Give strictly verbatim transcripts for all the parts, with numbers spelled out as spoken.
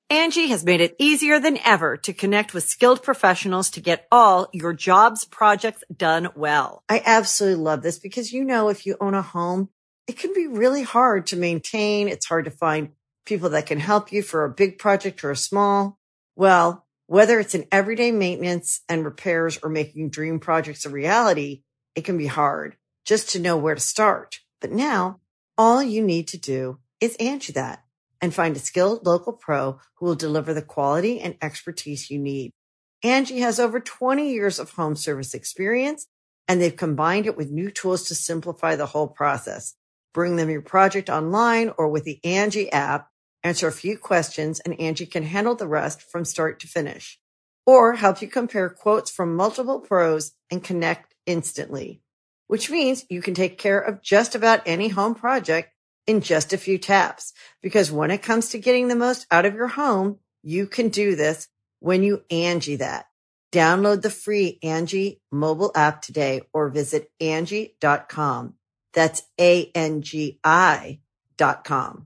Angie has made it easier than ever to connect with skilled professionals to get all your jobs projects done well. I absolutely love this because, you know, if you own a home, it can be really hard to maintain. It's hard to find people that can help you for a big project or a small. Well, whether it's in everyday maintenance and repairs or making dream projects a reality, it can be hard just to know where to start. But now all you need to do is Angie that and find a skilled local pro who will deliver the quality and expertise you need. Angie has over twenty years of home service experience, and they've combined it with new tools to simplify the whole process. Bring them your project online or with the Angie app, answer a few questions, and Angie can handle the rest from start to finish. Or help you compare quotes from multiple pros and connect instantly, which means you can take care of just about any home project in just a few taps. Because when it comes to getting the most out of your home, you can do this when you Angie that. Download the free Angie mobile app today or visit Angie dot com. That's A N G I dot com.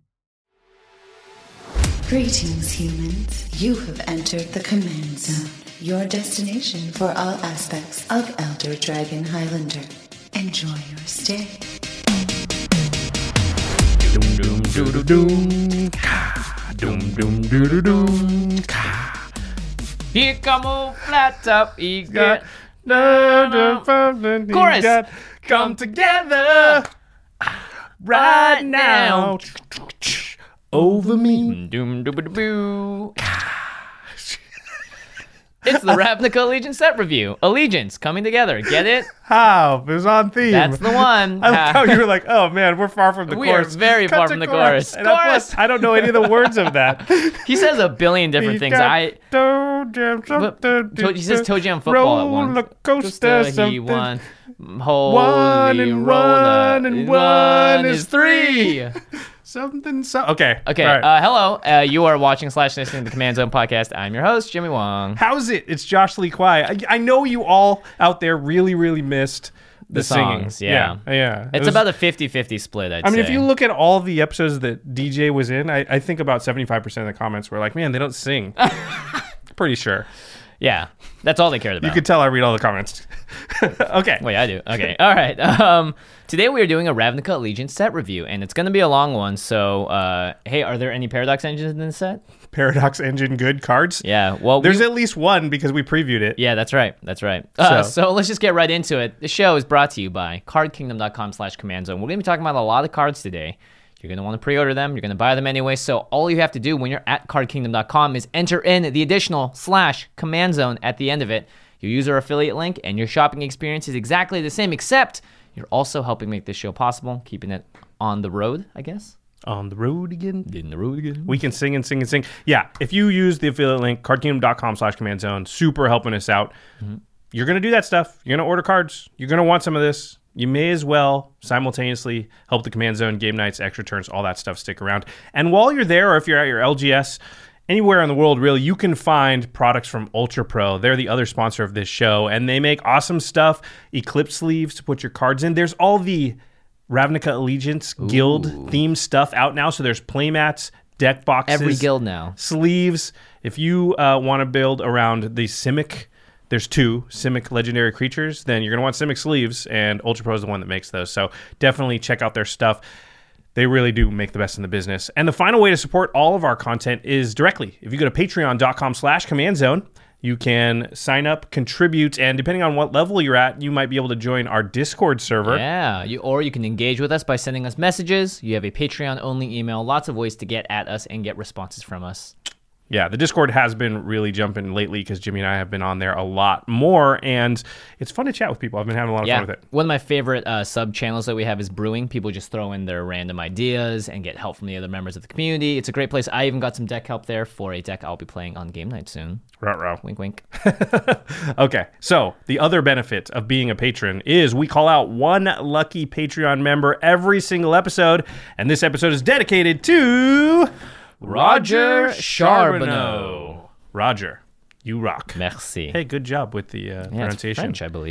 Greetings, humans. You have entered the Command Zone, your destination for all aspects of Elder Dragon Highlander. Enjoy your stay. Doom doom doo doo doom ka doom doom doo doo doom ka. Here come old flat top eager. Chorus. Come together right now over me. Doom doom doom doom. It's the Ravnica Allegiance set review. Allegiance coming together. Get it? How? It was on theme. That's the one. I like how you were like, oh man, we're far from the we chorus. We are very Cut far from the chorus. chorus. Chorus! I, I don't know any of the words of that. He says a billion different things. I. Toe jam, to, he says toe jam football at one. Roller coaster, Just, uh, he something. won. Holy One and roller. one and one is three. Something, so okay. Okay, Right. uh, hello. Uh, you are watching slash listening to the Command Zone podcast. I'm your host, Jimmy Wong. How's it? It's Josh Lee Kwai. I, I know you all out there really, really missed the, The singing. songs, yeah. Yeah. yeah. It's It was- about a fifty-fifty split, I'd I mean, say. if you look at all the episodes that D J was in, I, I think about seventy-five percent of the comments were like, man, they don't sing. Pretty sure. Yeah, that's all they cared about. You could tell I read all the comments. Okay. Wait, I do. Okay. All right. Um, today we are doing a Ravnica Allegiance set review, and it's going to be a long one. So, uh, hey, are there any Paradox engines in this set? Paradox Engine good cards? Yeah. Well, There's we, at least one because we previewed it. Yeah, that's right. That's right. Uh, So- so let's just get right into it. The show is brought to you by cardkingdom.com slash command zone. We're going to be talking about a lot of cards today. You're going to want to pre-order them. You're going to buy them anyway. So all you have to do when you're at card kingdom dot com is enter in the additional slash command zone at the end of it. You use our affiliate link, and your shopping experience is exactly the same, except you're also helping make this show possible, keeping it on the road, I guess. On the road again. In the road again. We can sing and sing and sing. Yeah, if you use the affiliate link, cardkingdom.com slash command zone, super helping us out. Mm-hmm. You're going to do that stuff. You're going to order cards. You're going to want some of this. You may as well simultaneously help the Command Zone, game nights, extra turns, all that stuff stick around. And while you're there, or if you're at your L G S, anywhere in the world, really, you can find products from Ultra Pro. They're the other sponsor of this show, and they make awesome stuff. Eclipse sleeves to put your cards in. There's all the Ravnica Allegiance Ooh. Guild themed stuff out now. So there's playmats, deck boxes. Every guild now. Sleeves. If you uh, want to build around the Simic, there's two Simic legendary creatures, then you're going to want Simic sleeves, and Ultra Pro is the one that makes those. So definitely check out their stuff. They really do make the best in the business. And the final way to support all of our content is directly. If you go to patreon.com slash command zone, you can sign up, contribute, and depending on what level you're at, you might be able to join our Discord server. Yeah, you, or you can engage with us by sending us messages. You have a Patreon-only email. Lots of ways to get at us and get responses from us. Yeah, the Discord has been really jumping lately because Jimmy and I have been on there a lot more, and it's fun to chat with people. I've been having a lot of Yeah, fun with it. one of my favorite uh, sub-channels that we have is Brewing. People just throw in their random ideas and get help from the other members of the community. It's a great place. I even got some deck help there for a deck I'll be playing on game night soon. Ruh-roh. Wink, wink. Okay, so the other benefit of being a patron is we call out one lucky Patreon member every single episode, and this episode is dedicated to Roger Charbonneau. Roger, you rock. Merci. Hey, good job with the uh, yeah, it's pronunciation. French, I believe.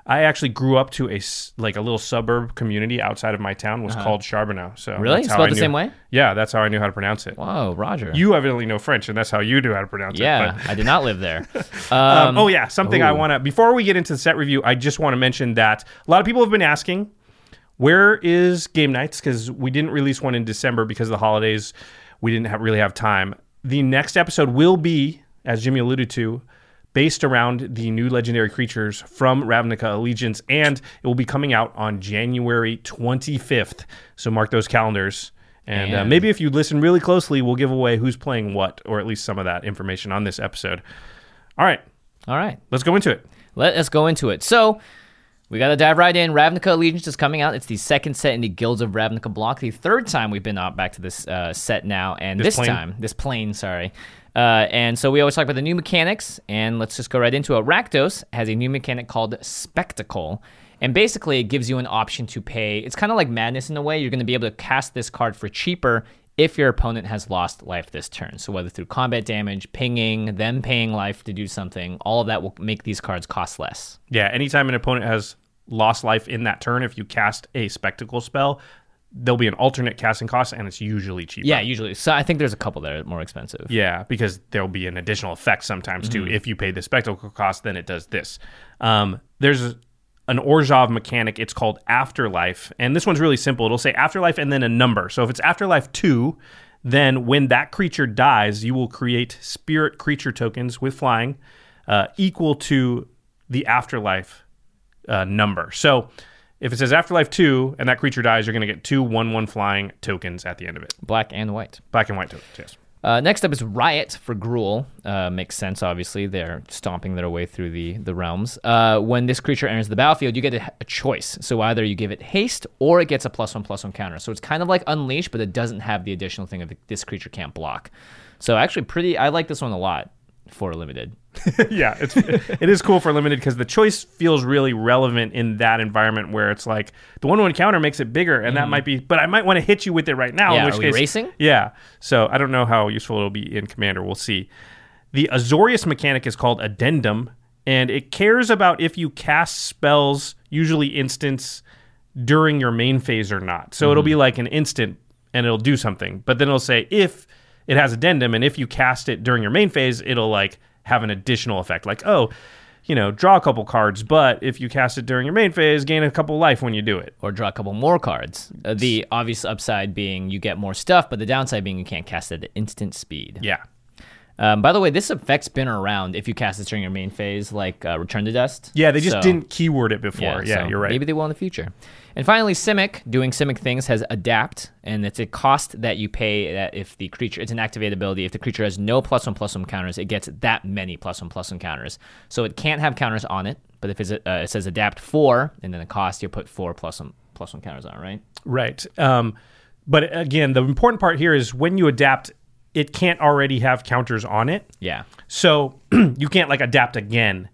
I actually grew up to a s- like a little suburb community outside of my town was Uh-huh. called Charbonneau. So Really? that's how Spelled I the knew- same way? Yeah, that's how I knew how to pronounce it. Whoa, Roger. You evidently know French, and that's how you do how to pronounce yeah, it. I did not live there. Um, Um, oh yeah, something I ooh. want to before we get into the set review, I just want to mention that a lot of people have been asking, where is Game Nights? Because we didn't release one in December because of the holidays. We didn't have, really have time. The next episode will be, as Jimmy alluded to, based around the new legendary creatures from Ravnica Allegiance, and it will be coming out on January twenty-fifth. So mark those calendars. And uh, Man. maybe if you listen really closely, we'll give away who's playing what, or at least some of that information on this episode. All right, All right. let's go into it. Let us go into it. So, we got to dive right in. Ravnica Allegiance is coming out. It's the second set in the Guilds of Ravnica block. The third time we've been out back to this uh, set now. And This this, plane. time, this plane, sorry. Uh, and so we always talk about the new mechanics. And let's just go right into it. Rakdos has a new mechanic called Spectacle. And basically, it gives you an option to pay. It's kind of like Madness in a way. You're going to be able to cast this card for cheaper if your opponent has lost life this turn. So whether through combat damage, pinging, them paying life to do something, all of that will make these cards cost less. Yeah, anytime an opponent has lost life in that turn, if you cast a Spectacle spell, there'll be an alternate casting cost, and it's usually cheaper. Yeah, usually. So I think there's a couple that are more expensive. Yeah, because there'll be an additional effect sometimes too. Mm-hmm. If you pay the Spectacle cost, then it does this. Um, there's an Orzhov mechanic. It's called Afterlife, and this one's really simple. It'll say Afterlife and then a number. So if it's Afterlife two, then when that creature dies, you will create spirit creature tokens with flying uh, equal to the Afterlife uh, number. So if it says Afterlife two and that creature dies, you're going to get two one one flying tokens at the end of it. Black and white. Black and white tokens, yes. Uh, next up is Riot for Gruul. Uh, makes sense, obviously. They're stomping their way through the, the realms. Uh, when this creature enters the battlefield, you get a, a choice. So either you give it haste or it gets a plus one, plus one counter. So it's kind of like Unleash, but it doesn't have the additional thing of this creature can't block. So actually pretty, I like this one a lot for limited. Yeah, it's it is cool for limited because the choice feels really relevant in that environment where it's like the one one counter makes it bigger, and that might be, but I might want to hit you with it right now. Yeah, in which are we case, racing? Yeah, so I don't know how useful it'll be in Commander. We'll see. The Azorius mechanic is called Addendum, and it cares about if you cast spells, usually instants, during your main phase or not. So it'll be like an instant, and it'll do something, but then it'll say if it has Addendum, and if you cast it during your main phase, it'll like have an additional effect, like, oh, you know, draw a couple cards, but if you cast it during your main phase, gain a couple life when you do it. Or draw a couple more cards. Uh, the obvious upside being you get more stuff, but the downside being you can't cast it at instant speed. Yeah. Um, by the way, this effect's been around if you cast it during your main phase, like uh, Return to Dust. Yeah, they just So- didn't keyword it before. Yeah, so you're right. Maybe they will in the future. And finally, Simic, doing Simic things, has Adapt, and it's a cost that you pay that if the creature, it's an activated ability, if the creature has no plus one plus one counters, it gets that many plus one plus one counters. So it can't have counters on it, but if it's, uh, it says Adapt four, and then the cost, you put four plus one, plus one counters on, right? Right. Um, but again, the important part here is when you adapt, it can't already have counters on it. Yeah. So you can't like adapt again.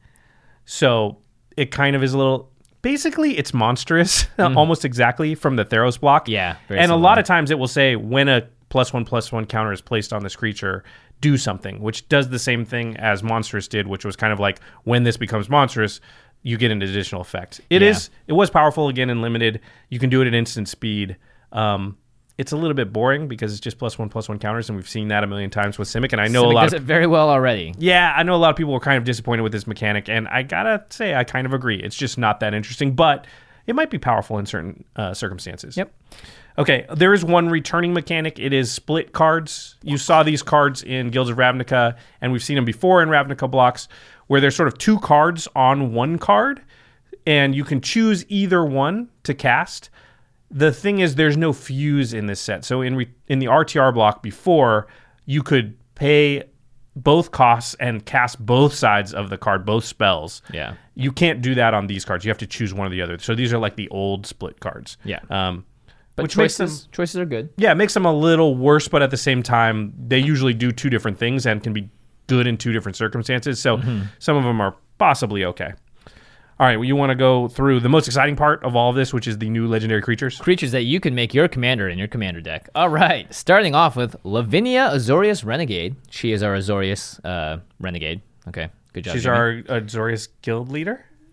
So it kind of is a little, basically it's monstrous almost exactly from the Theros block. Yeah, very And similar. a lot of times it will say when a plus one plus one counter is placed on this creature, do something, which does the same thing as Monstrous did, which was kind of like when this becomes monstrous, you get an additional effect. It Yeah. is, it was powerful again in limited. You can do it at instant speed. Um, it's a little bit boring because it's just plus one plus one counters, and we've seen that a million times with Simic. And I know Simic a lot does of it very well already. yeah, I know a lot of people were kind of disappointed with this mechanic, and I gotta say I kind of agree. It's just not that interesting, but it might be powerful in certain uh, circumstances. Yep. Okay, there is one returning mechanic. It is split cards. You saw these cards in Guilds of Ravnica, and we've seen them before in Ravnica blocks, where there's sort of two cards on one card, and you can choose either one to cast. The thing is, there's no fuse in this set. So in re- in the R T R block before, you could pay both costs and cast both sides of the card, both spells. Yeah. You can't do that on these cards. You have to choose one or the other. So these are like the old split cards. Yeah. Um, But which makes choices, them, choices are good. yeah, it makes them a little worse, but at the same time, they usually do two different things and can be good in two different circumstances. So some of them are possibly okay. All right, well, you want to go through the most exciting part of all of this, which is the new legendary creatures? Creatures that you can make your commander in your commander deck. All right. Starting off with Lavinia Azorius Renegade. She is our Azorius uh, Renegade. Okay. Good job. She's Jimmy. our Azorius guild leader?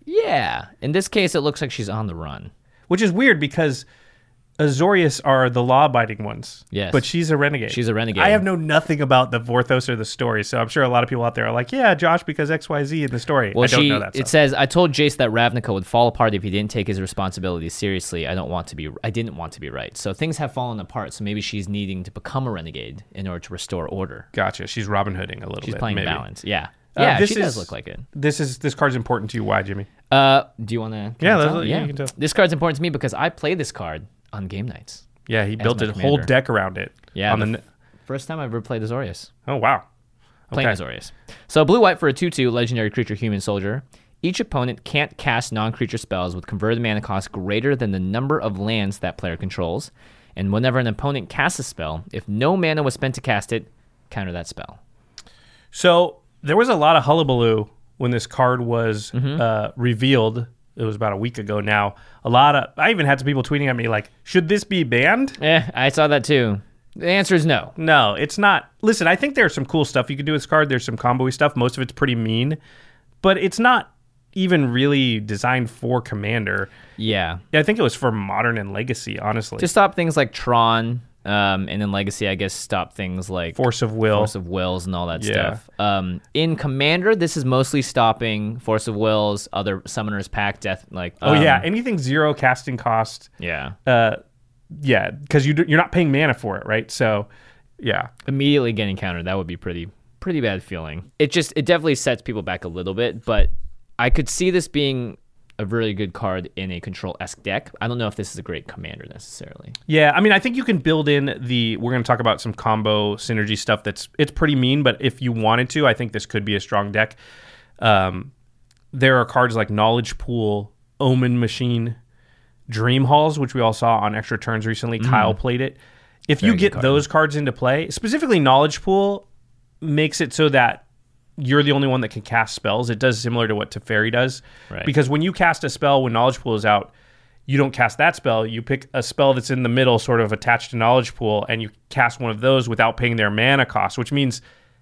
Yeah. In this case, it looks like she's on the run. Which is weird because Azorius are the law-abiding ones. Yes. But she's a renegade. She's a renegade. I have known nothing about the Vorthos or the story, so I'm sure a lot of people out there are like, yeah, Josh, because X Y Z in the story. Well, I don't she, know that it stuff. says, I told Jace that Ravnica would fall apart if he didn't take his responsibilities seriously. I don't want to be, I didn't want to be right. So things have fallen apart, so maybe she's needing to become a renegade in order to restore order. Gotcha. She's Robin Hooding a little She's bit. playing maybe. balance. Yeah. Uh, Yeah, this she does is- look like it. This is this card's important to you. Why, Jimmy? Uh, do you want to? Yeah, that's- yeah, you can tell. This card's important to me because I play this card on game nights. Yeah, he built my a whole commander. deck around it. Yeah, On the the, f- first time I ever played Azorius. oh, wow. Playing Okay. Azorius. So blue white for a two two legendary creature human soldier. Each opponent can't cast non-creature spells with converted mana cost greater than the number of lands that player controls. And whenever an opponent casts a spell, if no mana was spent to cast it, counter that spell. So there was a lot of hullabaloo when this card was Mm-hmm. uh, revealed. It was about a week ago now. A lot of I even had some people tweeting at me like, "Should this be banned?" Eh, I saw that too. The answer is no. No, it's not. Listen, I think there's some cool stuff you can do with this card. There's some combo-y stuff. Most of it's pretty mean, but it's not even really designed for Commander. Yeah. I think it was for Modern and Legacy, honestly. To stop things like Tron, um, and then Legacy, I guess, stop things like Force of Will. Force of Wills and all that Yeah. stuff. Um, in Commander, this is mostly stopping Force of Wills, other Summoner's Pact, Death, like. oh um, yeah, anything zero casting cost. Yeah. Uh, yeah, because you do, you're not paying mana for it, right? So, yeah. Immediately getting countered, that would be pretty, pretty bad feeling. It just, it definitely sets people back a little bit, but I could see this being a really good card in a control-esque deck. I don't know if this is a great commander necessarily. Yeah, I mean, I think you can build in the. We're going to talk about some combo synergy stuff. That's it's pretty mean, but if you wanted to, I think this could be a strong deck. Um, there are cards like Knowledge Pool, Omen Machine, Dream Halls, which we all saw on Extra Turns recently. Kyle played it. If Very you good get card. those cards into play, specifically Knowledge Pool, makes it so that you're the only one that can cast spells. It does similar to what Teferi does. Right. Because when you cast a spell when Knowledge Pool is out, you don't cast that spell. You pick a spell that's in the middle, sort of attached to Knowledge Pool, and you cast one of those without paying their mana cost, which means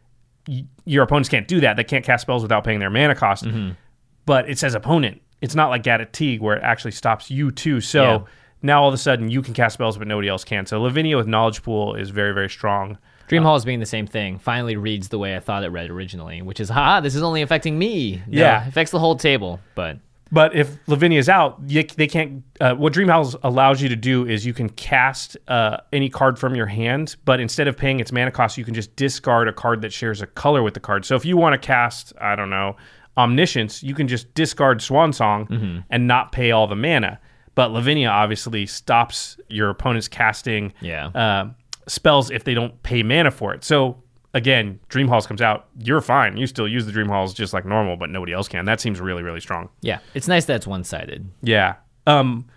y- your opponents can't do that. They can't cast spells without paying their mana cost. Mm-hmm. But it says opponent. It's not like Gadet Teague where it actually stops you too. So Yeah. now all of a sudden you can cast spells, but nobody else can. So Lavinia with Knowledge Pool is very, very strong. Dream Hall is being the same thing. Finally reads the way I thought it read originally, which is, ha, this is only affecting me. No, Yeah. it affects the whole table, but But if Lavinia's out, you, they can't. Uh, what Dream House allows you to do is you can cast uh, any card from your hand, but instead of paying its mana cost, you can just discard a card that shares a color with the card. So if you want to cast, I don't know, Omniscience, you can just discard Swan Song Mm-hmm. and not pay all the mana. But Lavinia obviously stops your opponent's casting Yeah. uh, spells if they don't pay mana for it. So again, Dream Halls comes out, you're fine. You still use the Dream Halls just like normal, but nobody else can. That seems really, really strong. yeah, it's nice that it's one-sided. Yeah. Um,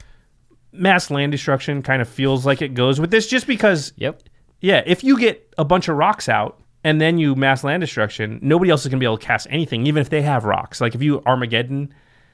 mass land destruction kind of feels like it goes with this just because, Yep. yeah, if you get a bunch of rocks out and then you mass land destruction, nobody else is going to be able to cast anything, even if they have rocks. Like if you Armageddon,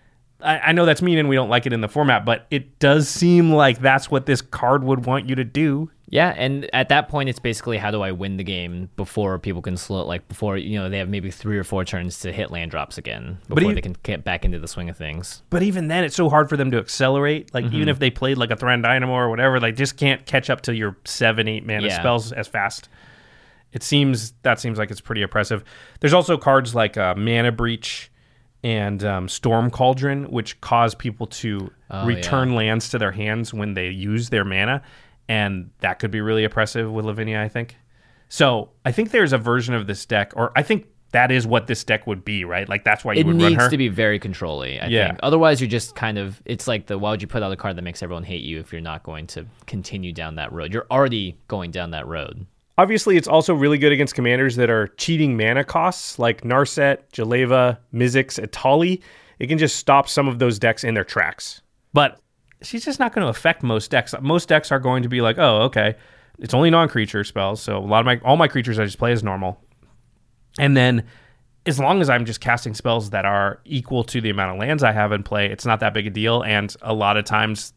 I, I know that's mean and we don't like it in the format, but it does seem like that's what this card would want you to do. Yeah, and at that point, it's basically how do I win the game before people can slow, like before, you know, they have maybe three or four turns to hit land drops again before e- they can get back into the swing of things. But even then, it's so hard for them to accelerate. Like, even if they played like a Thran Dynamo or whatever, they just can't catch up to your seven, eight mana Yeah. spells as fast. It seems, that seems like it's pretty oppressive. There's also cards like uh, Mana Breach and um, Storm Cauldron, which cause people to Oh, return lands to their hands when they use their mana. And that could be really oppressive with Lavinia, I think. So I think there's a version of this deck, or I think that is what this deck would be, right? Like, that's why you It would run needs her. to be very control-y, I Yeah. think. Otherwise, you're just kind of, it's like the, why would you put out a card that makes everyone hate you if you're not going to continue down that road? You're already going down that road. Obviously, it's also really good against commanders that are cheating mana costs, like Narset, Jaleva, Mizzix, Atali. It can just stop some of those decks in their tracks. But she's just not going to affect most decks. Most decks are going to be like, oh, okay, it's only non-creature spells, so a lot of my all my creatures I just play as normal. And then, as long as I'm just casting spells that are equal to the amount of lands I have in play, it's not that big a deal. And a lot of times,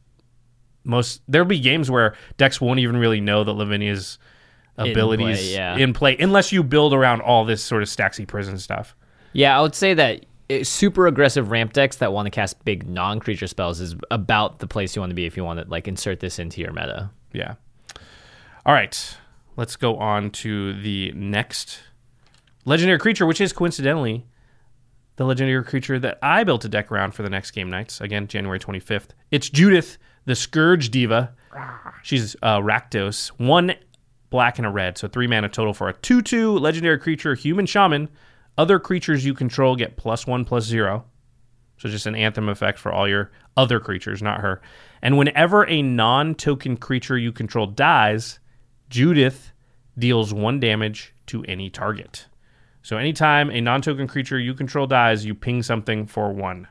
most there'll be games where decks won't even really know that Lavinia's In abilities play, yeah. in play unless you build around all this sort of Staxy Prison stuff. Yeah, I would say that it, super aggressive ramp decks that want to cast big non-creature spells is about the place you want to be if you want to like insert this into your meta. Yeah. All right. Let's go on to the next legendary creature, which is coincidentally the legendary creature that I built a deck around for the next game nights. Again, January twenty-fifth. It's Judith, the Scourge Diva. She's uh, Rakdos. One black and a red, so three mana total for a two two legendary creature, human shaman. Other creatures you control get plus one, plus zero. So just an anthem effect for all your other creatures, not her. And whenever a non-token creature you control dies, Judith deals one damage to any target. So anytime a non-token creature you control dies, you ping something for one.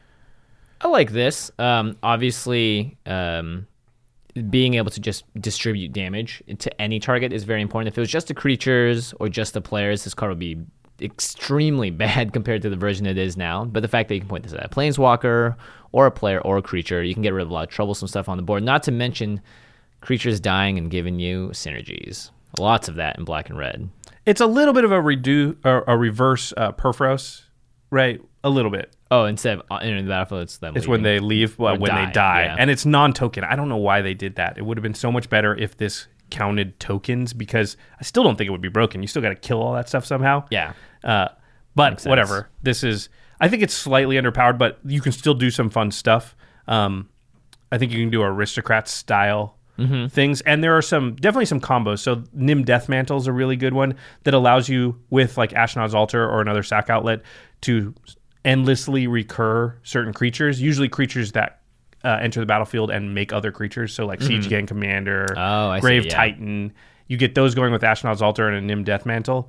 I like this. Um, obviously, um, being able to just distribute damage to any target is very important. If it was just the creatures or just the players, this card would be extremely bad compared to the version it is now. But the fact that you can point this at a planeswalker or a player or a creature, you can get rid of a lot of troublesome stuff on the board. Not to mention creatures dying and giving you synergies. Lots of that in black and red. It's a little bit of a redo, or a reverse uh, Perforos, right? A little bit. Oh, instead of entering the battlefield, it's them It's leaving. when they leave, well, when die, they die. yeah. And it's non-token. I don't know why they did that. It would have been so much better if this counted tokens, because I still don't think it would be broken. You still got to kill all that stuff somehow. Yeah. Uh, but Makes sense. whatever. This is, I think it's slightly underpowered, but you can still do some fun stuff. Um, I think you can do aristocrat style mm-hmm. things. And there are some, definitely some combos. So Nim Deathmantle is a really good one that allows you with like Ashnod's Altar or another sack outlet to endlessly recur certain creatures, usually creatures that uh, enter the battlefield and make other creatures. So like mm-hmm. Siege Gang Commander, oh, I Grave see, yeah. Titan. You get those going with Ashnod's Altar and a Nim Deathmantle.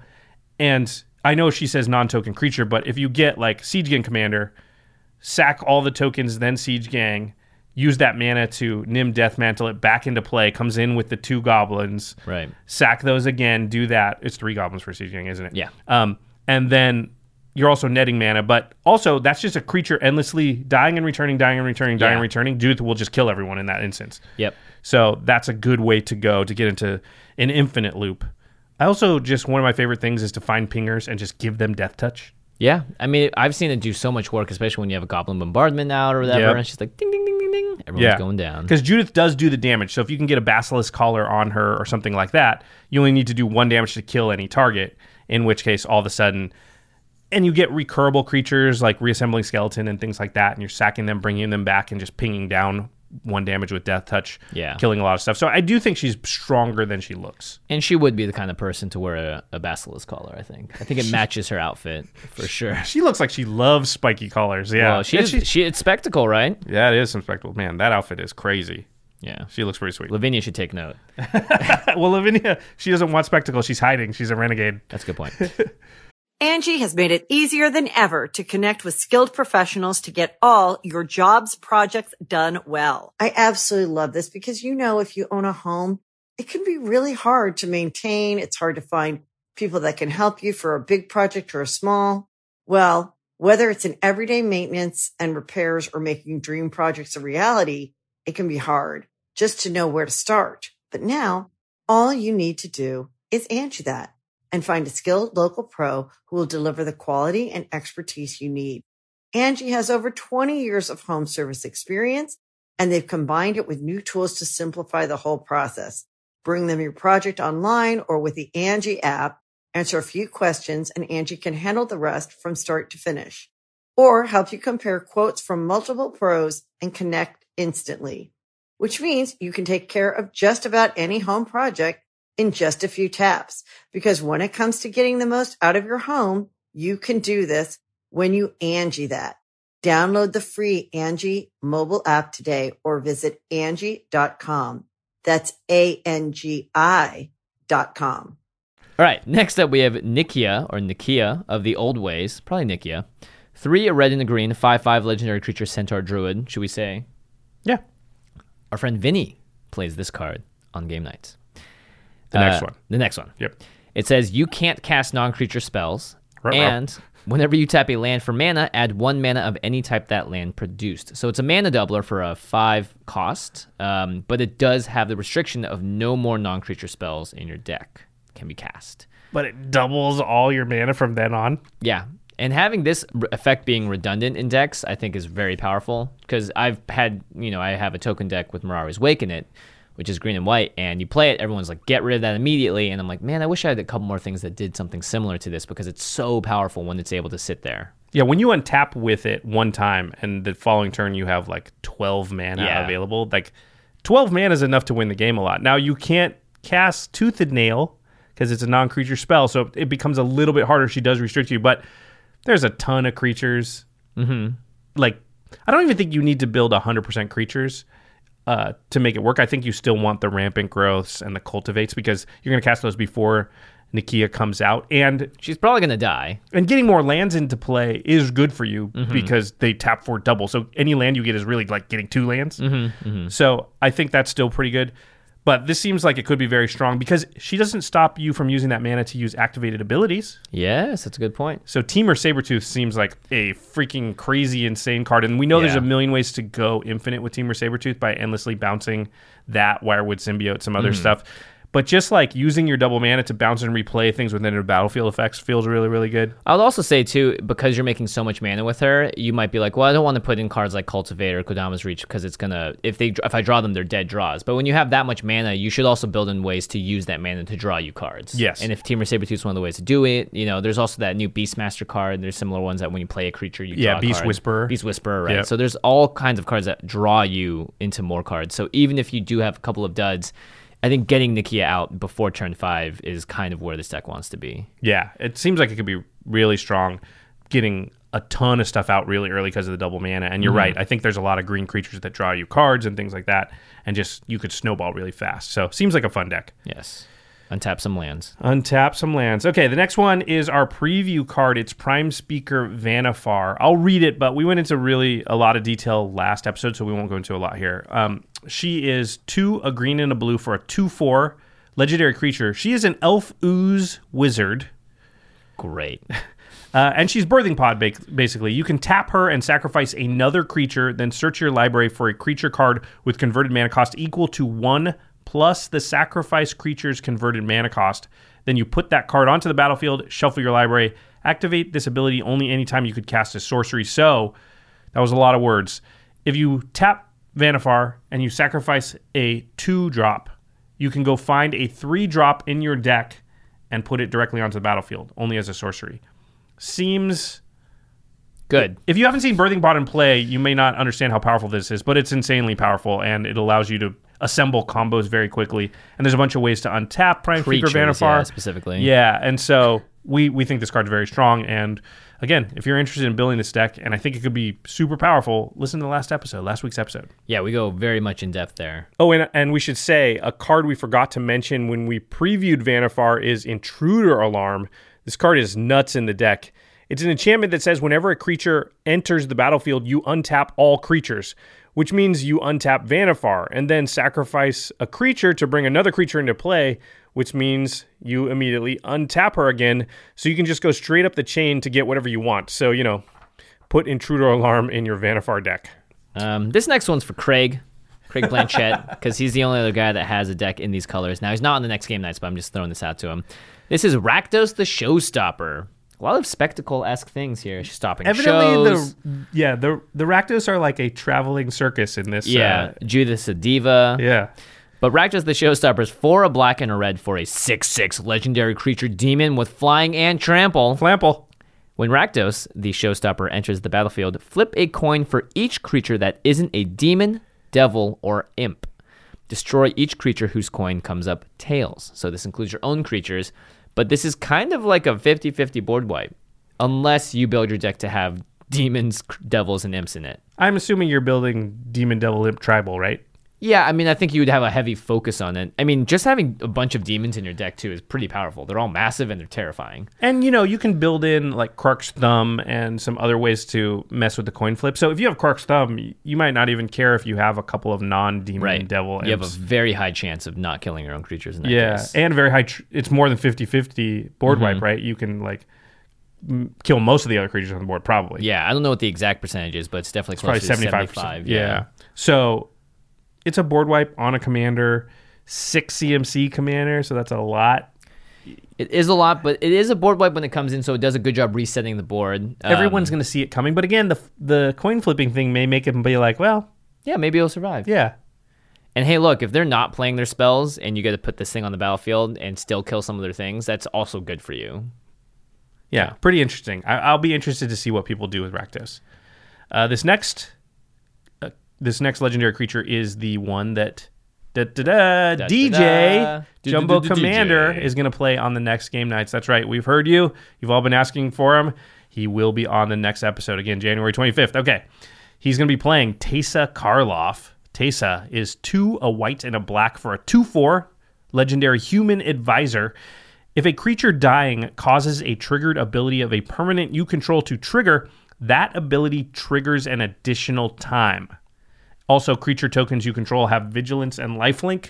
And I know she says non-token creature, but if you get like Siege Gang Commander, sack all the tokens, then Siege Gang, use that mana to Nim Deathmantle it back into play, comes in with the two goblins, right? Sack those again, do that. It's three goblins for Siege Gang, isn't it? Yeah. Um, and then you're also netting mana, but also that's just a creature endlessly dying and returning, dying and returning, dying Yeah. and returning. Judith will just kill everyone in that instance. Yep. So that's a good way to go to get into an infinite loop. I also just, one of my favorite things is to find pingers and just give them death touch. Yeah. I mean, I've seen it do so much work, especially when you have a Goblin Bombardment out or whatever, Yep. and it's just like ding, ding, ding, ding, ding. Everyone's going down. Because Judith does do the damage. So if you can get a Basilisk Collar on her or something like that, you only need to do one damage to kill any target, in which case all of a sudden, and you get recurable creatures like Reassembling Skeleton and things like that, and you're sacking them, bringing them back, and just pinging down one damage with Death Touch, Yeah. killing a lot of stuff. So I do think she's stronger than she looks. And she would be the kind of person to wear a, a Basilisk collar, I think. I think it matches her outfit for sure. She looks like she loves spiky collars. Yeah, Well, she, And is, she- she it's spectacle, right? yeah, it is some spectacle. Man, that outfit is crazy. Yeah. She looks pretty sweet. Lavinia should take note. Well, Lavinia, she doesn't want spectacle. She's hiding. She's a renegade. That's a good point. Angie has made it easier than ever to connect with skilled professionals to get all your jobs projects done well. I absolutely love this because, you know, if you own a home, it can be really hard to maintain. It's hard to find people that can help you for a big project or a small. Well, whether it's in everyday maintenance and repairs or making dream projects a reality, it can be hard just to know where to start. But now all you need to do is Angie that and find a skilled local pro who will deliver the quality and expertise you need. Angie has over twenty years of home service experience, and they've combined it with new tools to simplify the whole process. Bring them your project online or with the Angie app, answer a few questions, and Angie can handle the rest from start to finish. Or help you compare quotes from multiple pros and connect instantly, which means you can take care of just about any home project in just a few taps. Because when it comes to getting the most out of your home, you can do this when you Angie that. Download the free Angie mobile app today or visit Angie dot com. That's A N G I dot com. All right, next up we have Nikia, or Nikia of the Old Ways, probably Nikia. Three, a red and a green, five five legendary creature, Centaur Druid, should we say? Yeah. Our friend Vinny plays this card on game nights. The next Uh, one. The next one. Yep. It says you can't cast non-creature spells, Ruh-roh. and whenever you tap a land for mana, add one mana of any type that land produced. So it's a mana doubler for a five cost, um, but it does have the restriction of no more non-creature spells in your deck can be cast. But it doubles all your mana from then on. Yeah. And having this r- effect being redundant in decks, I think is very powerful because I've had, you know, I have a token deck with Mirari's Wake in it, which is green and white, and you play it, everyone's like, get rid of that immediately. And I'm like, man, I wish I had a couple more things that did something similar to this because it's so powerful when it's able to sit there. Yeah, when you untap with it one time and the following turn you have like twelve mana Yeah. available, like twelve mana is enough to win the game a lot. Now, you can't cast Toothed Nail because it's a non-creature spell, so it becomes a little bit harder. She does restrict you, but there's a ton of creatures. Mm-hmm. Like, I don't even think you need to build one hundred percent creatures uh, to make it work. I think you still want the Rampant Growths and the Cultivates because you're going to cast those before Nakia comes out. And She's probably going to die. and getting more lands into play is good for you Mm-hmm. because they tap for double. So any land you get is really like getting two lands. Mm-hmm, mm-hmm. So I think that's still pretty good. But this seems like it could be very strong because she doesn't stop you from using that mana to use activated abilities. Yes, that's a good point. So Teamer Sabretooth seems like a freaking crazy, insane card. And we know there's Yeah. a million ways to go infinite with Teamer Sabretooth by endlessly bouncing that, Wirewood Symbiote, some other Mm-hmm. stuff. But just like using your double mana to bounce and replay things within her battlefield effects feels really, really good. I would also say, too, because you're making so much mana with her, you might be like, well, I don't want to put in cards like Cultivator or Kodama's Reach because it's going to, if they if I draw them, they're dead draws. But when you have that much mana, you should also build in ways to use that mana to draw you cards. Yes. And if Teamer Sabretooth is one of the ways to do it, you know, there's also that new Beastmaster card. There's similar ones that when you play a creature, you Yeah, draw a Beast card. Whisperer. Beast Whisperer, right? Yep. So there's all kinds of cards that draw you into more cards. So even if you do have a couple of duds, I think getting Nakia out before turn five is kind of where this deck wants to be. Yeah, it seems like it could be really strong, getting a ton of stuff out really early because of the double mana. And you're Mm-hmm. right. I think there's a lot of green creatures that draw you cards and things like that. And just, you could snowball really fast. So seems like a fun deck. Yes. Untap some lands. Untap some lands. Okay, the next one is our preview card. It's Prime Speaker Vanifar. I'll read it, but we went into really a lot of detail last episode, so we won't go into a lot here. Um, she is two, a green and a blue for a two four legendary creature. She is an Elf Ooze Wizard. Great. Uh, and she's Birthing Pod, ba- basically. You can tap her and sacrifice another creature, then search your library for a creature card with converted mana cost equal to one plus the sacrifice creature's converted mana cost. Then you put that card onto the battlefield, shuffle your library, activate this ability only anytime you could cast a sorcery. So, that was a lot of words. If you tap Vanifar and you sacrifice a two-drop, you can go find a three-drop in your deck and put it directly onto the battlefield, only as a sorcery. Seems Good. If you haven't seen Birthing Pod in play, you may not understand how powerful this is, but it's insanely powerful, and it allows you to assemble combos very quickly. And there's a bunch of ways to untap Prime Speaker Creatures, Vanifar. yeah, specifically. Yeah, and so we, we think this card's very strong. And again, if you're interested in building this deck, and I think it could be super powerful, listen to the last episode, last week's episode. Yeah, we go very much in depth there. Oh, and, and we should say, a card we forgot to mention when we previewed Vanifar is Intruder Alarm. This card is nuts in the deck. It's an enchantment that says whenever a creature enters the battlefield, you untap all creatures, which means you untap Vanifar and then sacrifice a creature to bring another creature into play, which means you immediately untap her again, so you can just go straight up the chain to get whatever you want. So, you know, put Intruder Alarm in your Vanifar deck. Um, this next one's for Craig. Craig Blanchett, because he's the only other guy that has a deck in these colors. Now, he's not on the next game nights, but I'm just throwing this out to him. This is Rakdos the Showstopper. A lot of spectacle-esque things here. She's stopping Evidently, shows. the yeah the the Rakdos are like a traveling circus in this. yeah, uh, Judas a Diva. yeah. But Rakdos the Showstopper is for a black and a red for a six six legendary creature demon with flying and trample. Flample. When Rakdos, the Showstopper, enters the battlefield, flip a coin for each creature that isn't a demon, devil, or imp. Destroy each creature whose coin comes up tails. So this includes your own creatures, but this is kind of like a fifty-fifty board wipe, unless you build your deck to have demons, devils, and imps in it. I'm assuming you're building Demon Devil Imp Tribal, right? Yeah, I mean, I think you would have a heavy focus on it. I mean, just having a bunch of demons in your deck, too, is pretty powerful. They're all massive and they're terrifying. And, you know, you can build in, like, Krark's Thumb and some other ways to mess with the coin flip. So if you have Krark's Thumb, you might not even care if you have a couple of non-demon Right. devil imps. You have a very high chance of not killing your own creatures in that yeah, case. and very high... Tr- it's more than fifty-fifty board Mm-hmm. wipe, right? You can, like, m- kill most of the other creatures on the board, probably. Yeah, I don't know what the exact percentage is, but it's definitely Probably close to seventy-five seventy-five. percent. Yeah. So it's a board wipe on a commander, six C M C commander, so that's a lot. It is a lot, but it is a board wipe when it comes in, so it does a good job resetting the board. Um, Everyone's going to see it coming. But again, the the coin flipping thing may make them be like, well, yeah, maybe it'll survive. yeah. And hey, look, if they're not playing their spells and you get to put this thing on the battlefield and still kill some of their things, that's also good for you. Yeah, pretty interesting. I, I'll be interested to see what people do with Rakdos. Uh, this next, uh, this next legendary creature is the one that da, da, da, Da, D J da, da. Jumbo Du- du- du- Commander D J. is going to play on the next game nights. That's right. We've heard you. You've all been asking for him. He will be on the next episode again, January twenty-fifth. Okay, he's going to be playing Teysa Karlov. Teysa is two, a white, and a black for a two four legendary human advisor. If a creature dying causes a triggered ability of a permanent you control to trigger, that ability triggers an additional time. Also, creature tokens you control have vigilance and lifelink.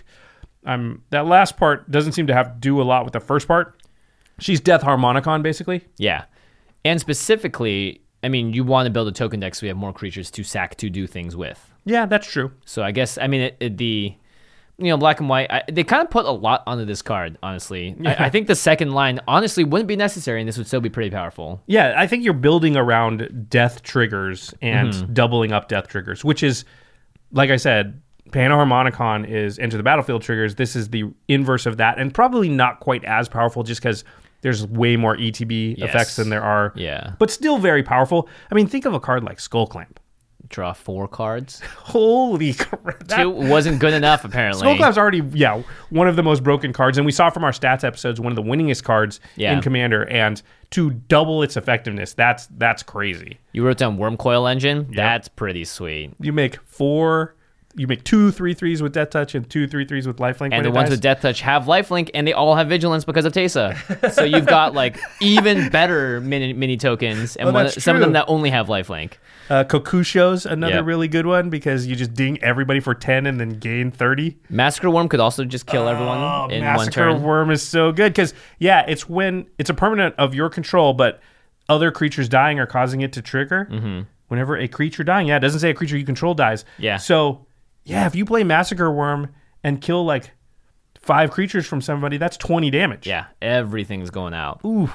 Um, that last part doesn't seem to have to do a lot with the first part. She's Death Harmonicon, basically. Yeah. And specifically, I mean, you want to build a token deck so we have more creatures to sack to do things with. Yeah, that's true. So I guess, I mean, it, it, the, you know, black and white, I, they kind of put a lot onto this card, honestly. Yeah. I, I think the second line, honestly, wouldn't be necessary, and this would still be pretty powerful. Yeah, I think you're building around death triggers and Mm-hmm. doubling up death triggers, which is, like I said, Panharmonicon is enter the battlefield triggers. This is the inverse of that, and probably not quite as powerful just because there's way more E T B Yes. effects than there are. Yeah. But still very powerful. I mean, think of a card like Skullclamp. Draw four cards. Holy crap. That, Two wasn't good enough, apparently. Skullclamp's already, yeah, one of the most broken cards. And we saw from our stats episodes, one of the winningest cards Yeah. in Commander. And to double its effectiveness, that's that's crazy. You wrote down Wormcoil Engine. That's pretty sweet. You make four, you make two three threes with Death Touch and two three threes with Lifelink. when And the it ones dies. with Death Touch have lifelink, and they all have vigilance because of Teysa. So you've got like even better mini, mini tokens, and Oh, one, that's some of them true. that only have lifelink. Uh, Kokusho's another Yep. really good one because you just ding everybody for ten and then gain thirty. Massacre Worm could also just kill everyone Oh, in one Massacre turn. Worm is so good because, yeah, it's when it's a permanent of your control, but other creatures dying are causing it to trigger. Mm-hmm. Whenever a creature dying, yeah, it doesn't say a creature you control dies. Yeah. So, yeah, if you play Massacre Worm and kill like five creatures from somebody, that's twenty damage. Yeah, everything's going out. Ooh.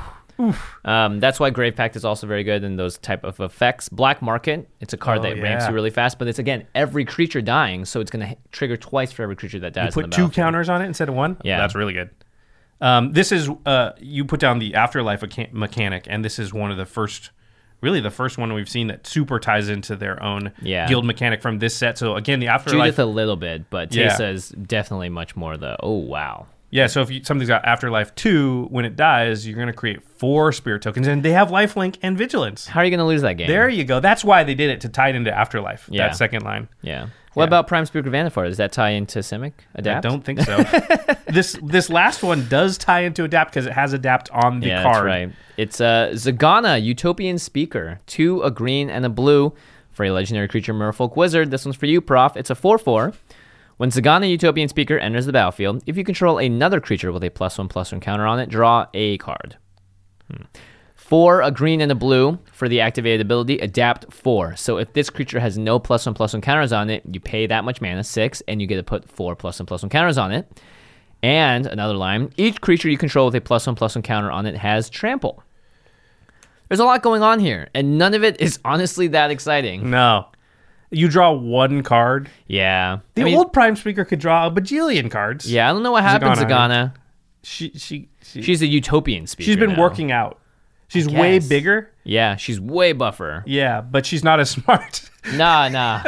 Um, that's why Grave Pact is also very good in those type of effects. Black Market, it's a card Oh, that ramps yeah. you really fast, but it's, again, every creature dying, so it's going to trigger twice for every creature that dies. You on put the two battlefield. counters on it instead of one? Yeah. That's really good. Um, this is, uh, you put down the Afterlife mecha- mechanic, and this is one of the first, really the first one we've seen that super ties into their own Yeah. guild mechanic from this set. So again, the Afterlife. Judith a little bit, but Yeah. Teysa is definitely much more the, oh, wow. Yeah, so if you, something's got Afterlife two, when it dies, you're going to create four spirit tokens, and they have lifelink and vigilance. How are you going to lose that game? There you go. That's why they did it, to tie it into Afterlife, Yeah. that second line. Yeah. What Yeah. about Prime Speaker Vanafor? Does that tie into Simic? Adapt? I don't think so. this this last one does tie into Adapt because it has Adapt on the yeah, card. that's right. It's uh, Zagana, Utopian Speaker. Two, a green, and a blue for a legendary creature Merfolk Wizard. This one's for you, Prof. It's a four four. When Zagana, Utopian Speaker, enters the battlefield, if you control another creature with a plus one, plus one counter on it, draw a card. Hmm. Four, a green and a blue for the activated ability, Adapt four. So if this creature has no plus one, plus one counters on it, you pay that much mana, six, and you get to put four plus one, plus one counters on it. And another line, each creature you control with a plus one, plus one counter on it has trample. There's a lot going on here, and none of it is honestly that exciting. No. You draw one card. Yeah. The I mean, old Prime Speaker could draw a bajillion cards. Yeah, I don't know what happened, Zagana. Zagana. She, she, she, She's a Utopian Speaker she's been now. working out. She's way guess. bigger. Yeah, she's way buffer. Yeah, but she's not as smart. Nah, nah.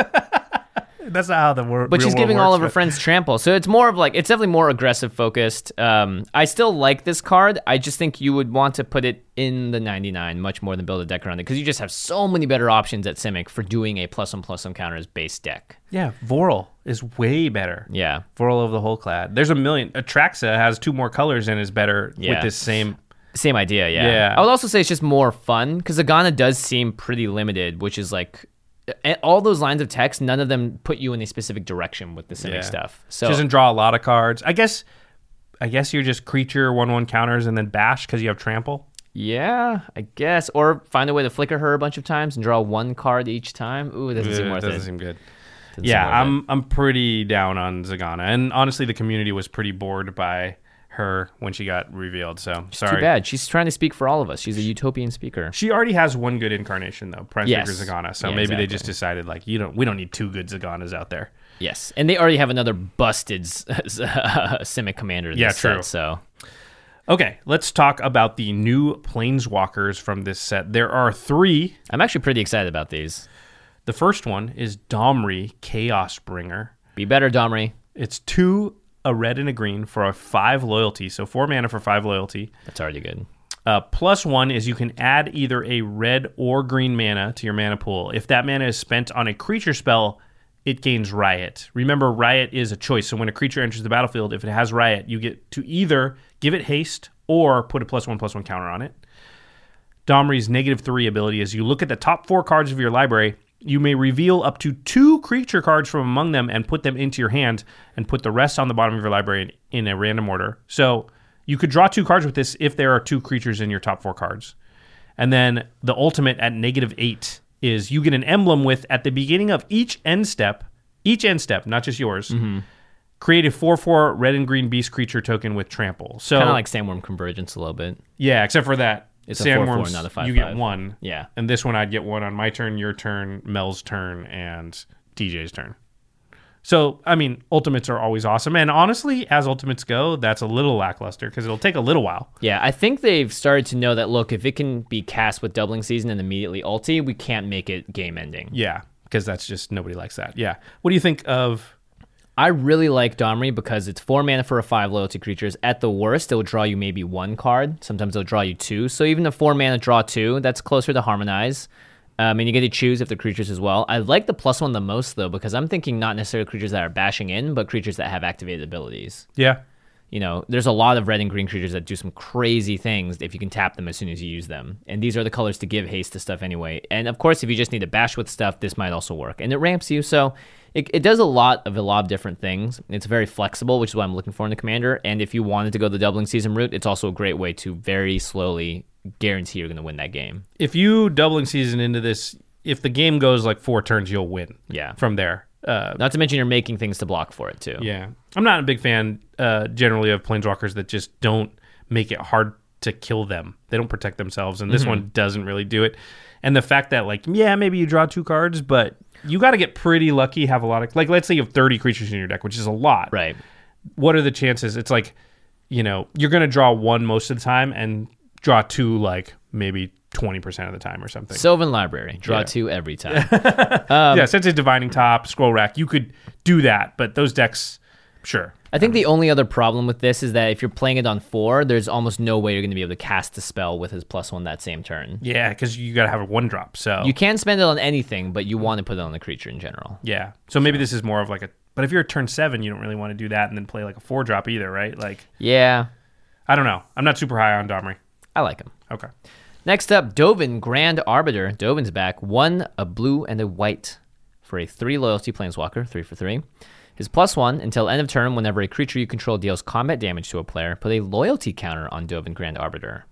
That's not how the world. But she's giving all of her friends trample. So it's more of like, it's definitely more aggressive focused. Um, I still like this card. I just think you would want to put it in the ninety-nine much more than build a deck around it because you just have so many better options at Simic for doing a plus one plus one counters base deck. Yeah, Voral is way better. Yeah. Voral of the whole clad. There's a million. Atraxa has two more colors and is better Yeah. with this same. Same idea, yeah. Yeah. I would also say it's just more fun because Zagana does seem pretty limited, which is like eh, all those lines of text, none of them put you in a specific direction with the Simic Yeah. stuff. So She doesn't draw a lot of cards. I guess. I guess you're just creature one one counters and then bash because you have trample. yeah, I guess. Or find a way to flicker her a bunch of times and draw one card each time. Ooh, it doesn't seem Uh, worth doesn't it. seem good. Doesn't Yeah, seem worth I'm I'm pretty down on Zagana, and honestly, the community was pretty bored by her when she got revealed. So sorry. Too bad. She's trying to speak for all of us. She's a utopian speaker. She already has one good incarnation though, Prime Yes. Speaker Zagana. So Yeah, maybe exactly. they just decided like you don't we don't need two good Zaganas out there. Yes, and they already have another busted Simic commander. This Yeah, true. Set, so Okay, let's talk about the new Planeswalkers from this set. There are three. I'm actually pretty excited about these. The first one is Domri, Chaos Bringer. Be better, Domri. It's two, a red and a green for a five loyalty. So four mana for five loyalty. That's already good. Uh, plus one is you can add either a red or green mana to your mana pool. If that mana is spent on a creature spell, it gains Riot. Remember, Riot is a choice. So when a creature enters the battlefield, if it has Riot, you get to either give it haste or put a plus one, plus one counter on it. Domri's negative three ability is you look at the top four cards of your library. You may reveal up to two creature cards from among them and put them into your hand and put the rest on the bottom of your library in, in a random order. So you could draw two cards with this if there are two creatures in your top four cards. And then the ultimate at negative eight is you get an emblem with, at the beginning of each end step, each end step, not just yours, Mm-hmm. create a four four red and green beast creature token with trample. So Kind of like Sandworm Convergence a little bit. yeah, except for that, It's a four four, Sandworms, not a five you get five. one. Yeah. And this one I'd get one on my turn, your turn, Mel's turn, and D J's turn. So, I mean, ultimates are always awesome. And honestly, as ultimates go, that's a little lackluster because it'll take a little while. Yeah, I think they've started to know that, look, if it can be cast with Doubling Season and immediately ulti, we can't make it game ending. Yeah, because that's just, nobody likes that. Yeah. What do you think of... I really like Domri because it's four mana for a five loyalty creatures. At the worst, it'll draw you maybe one card. Sometimes it'll draw you two. So even a four mana draw two, that's closer to Harmonize. Um, and you get to choose if the creatures as well. I like the plus one the most, though, because I'm thinking not necessarily creatures that are bashing in, but creatures that have activated abilities. Yeah. You know, there's a lot of red and green creatures that do some crazy things if you can tap them as soon as you use them. And these are the colors to give haste to stuff anyway. And of course, if you just need to bash with stuff, this might also work. And it ramps you, so it, it does a lot of a lot of different things. It's very flexible, which is what I'm looking for in the commander. And if you wanted to go the doubling season route, it's also a great way to very slowly guarantee you're going to win that game. If you doubling season into this, if the game goes like four turns, you'll win. Yeah. From there. Uh, Not to mention you're making things to block for it, too. Yeah. I'm not a big fan, uh, generally, of Planeswalkers that just don't make it hard to kill them. They don't protect themselves, and this Mm-hmm. one doesn't really do it. And the fact that, like, yeah, maybe you draw two cards, but you got to get pretty lucky, have a lot of... Like, let's say you have thirty creatures in your deck, which is a lot. Right. What are the chances? It's like, you know, you're going to draw one most of the time and draw two, like, maybe twenty percent of the time or something. Sylvan Library. Draw Yeah. two every time. yeah, since it's Divining Top, Scroll Rack, you could do that, but those decks, sure. I think the only other problem with this is that if you're playing it on four, there's almost no way you're going to be able to cast the spell with his plus one that same turn. Yeah, because you got to have a one drop, so... You can spend it on anything, but you want to put it on the creature in general. Yeah. So maybe this is more of like a... But if you're at turn seven, you don't really want to do that and then play like a four drop either, right? Like, Yeah, I don't know. I'm not super high on Domri. I like him. Okay. Next up, Dovin, Grand Arbiter. Dovin's back. One, a blue, and a white for a three loyalty planeswalker, three for three. His plus one, until end of turn, whenever a creature you control deals combat damage to a player, put a loyalty counter on Dovin, Grand Arbiter.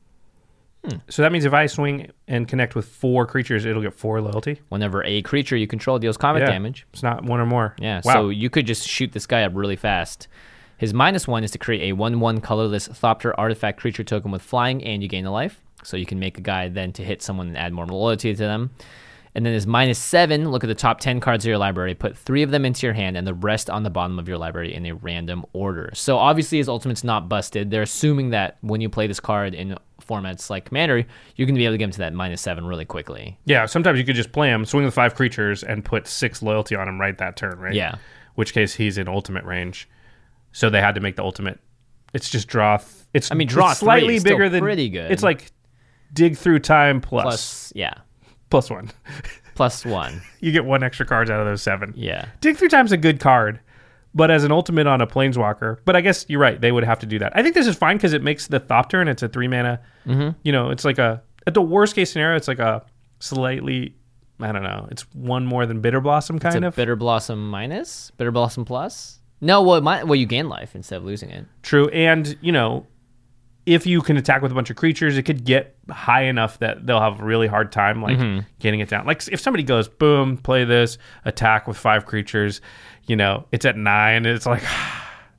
So that means if I swing and connect with four creatures, it'll get four loyalty? Whenever a creature you control deals combat Yeah. damage. It's not one or more. Yeah, Wow. so you could just shoot this guy up really fast. His minus one is to create a one one colorless Thopter artifact creature token with flying, and you gain a life. So you can make a guy then to hit someone and add more loyalty to them. And then his minus seven, look at the top ten cards of your library, put three of them into your hand and the rest on the bottom of your library in a random order. So obviously his ultimate's not busted. They're assuming that when you play this card in formats like Commander, you're going to be able to get him to that minus seven really quickly. Yeah, sometimes you could just play him, swing with five creatures, and put six loyalty on him right that turn, right? Yeah. Which case he's in ultimate range. So they had to make the ultimate. It's just draw. Th- it's I mean, draw it's slightly three is still bigger than pretty good. It's like dig through time plus Plus, yeah, plus one. plus one. You get one extra cards out of those seven. Yeah. Dig through time's a good card, but as an ultimate on a planeswalker. But I guess you're right; they would have to do that. I think this is fine because it makes the Thopter and it's a three mana. Mm-hmm. You know, it's like a at the worst case scenario, it's like a slightly. I don't know. It's one more than Bitter Blossom, kind It's a of. Bitter Blossom minus? Bitter Blossom plus? No, well, my, well, you gain life instead of losing it. True, and you know, if you can attack with a bunch of creatures, it could get high enough that they'll have a really hard time like Mm-hmm. getting it down. Like if somebody goes, boom, play this, attack with five creatures, you know, it's at nine, and it's like,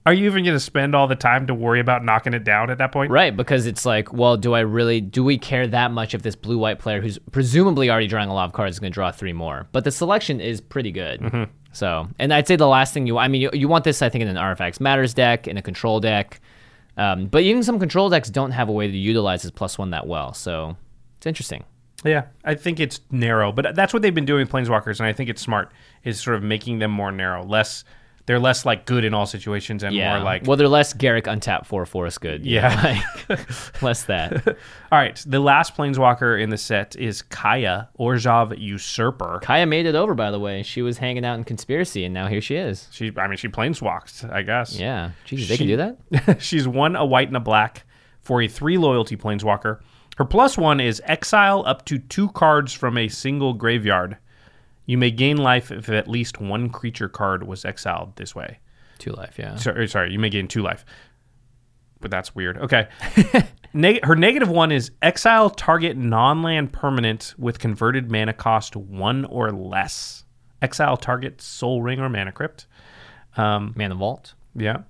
are you even going to spend all the time to worry about knocking it down at that point? Right, because it's like, well, do I really, do we care that much if this blue-white player who's presumably already drawing a lot of cards is going to draw three more? But the selection is pretty good. Mm-hmm. So, and I'd say the last thing you, I mean, you, you want this, I think, in an Artifacts Matters deck, in a control deck. Um, but even some control decks don't have a way to utilize this plus one that well. So it's interesting. Yeah, I think it's narrow, but that's what they've been doing with Planeswalkers, and I think it's smart, is sort of making them more narrow, less... They're less like good in all situations and Yeah. more like... Well, they're less Garrick Untapped four Forest Good. you Yeah. know, like, less that. All right, the last Planeswalker in the set is Kaya, Orzhov Usurper. Kaya made it over, by the way. She was hanging out in Conspiracy, and now here she is. She, I mean, she Planeswalked, I guess. Yeah. Jesus, they She- can do that? She's one, a white and a black for a three loyalty Planeswalker. Her plus one is exile up to two cards from a single graveyard. You may gain life if at least one creature card was exiled this way. Two life, yeah. Sorry, sorry, you may gain two life. But that's weird. Okay. Neg- her negative one is exile target non-land permanent with converted mana cost one or less. Exile target Soul Ring or Mana Crypt. Um, Mana Vault. yeah.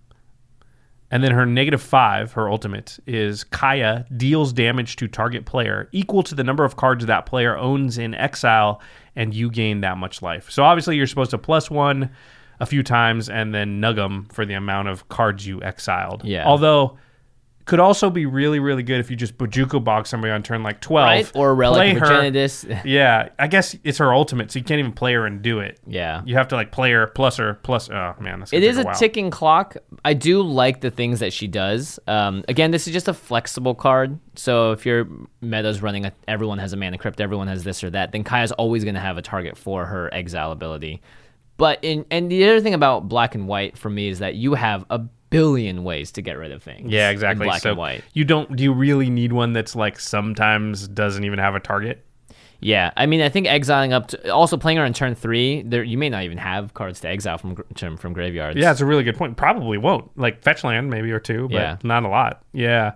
And then her negative five, her ultimate, is Kaya deals damage to target player equal to the number of cards that player owns in exile, and you gain that much life. So obviously you're supposed to plus one a few times and then nug them for the amount of cards you exiled. Yeah. Although could also be really, really good if you just Bojuka Bog somebody on turn like twelve. Right? Or play Relic of her. Progenitus. Yeah. I guess it's her ultimate, so you can't even play her and do it. Yeah. You have to like play her, plus her, plus... Oh, man. That's It gonna is take a while. ticking clock. I do like the things that she does. Um, again, this is just a flexible card. So if your meta's running, a, everyone has a Mana Crypt, everyone has this or that, then Kaya's always going to have a target for her exile ability. But in and the other thing about black and white for me is that you have a billion ways to get rid of things. Yeah, in exactly. black so and white. you don't. Do you really need one that's like sometimes doesn't even have a target? Yeah, I mean, I think exiling up to also playing her on turn three, there you may not even have cards to exile from from, from graveyards. Yeah, it's a really good point. Probably won't. Like fetch land maybe or two, but Yeah. not a lot. Yeah.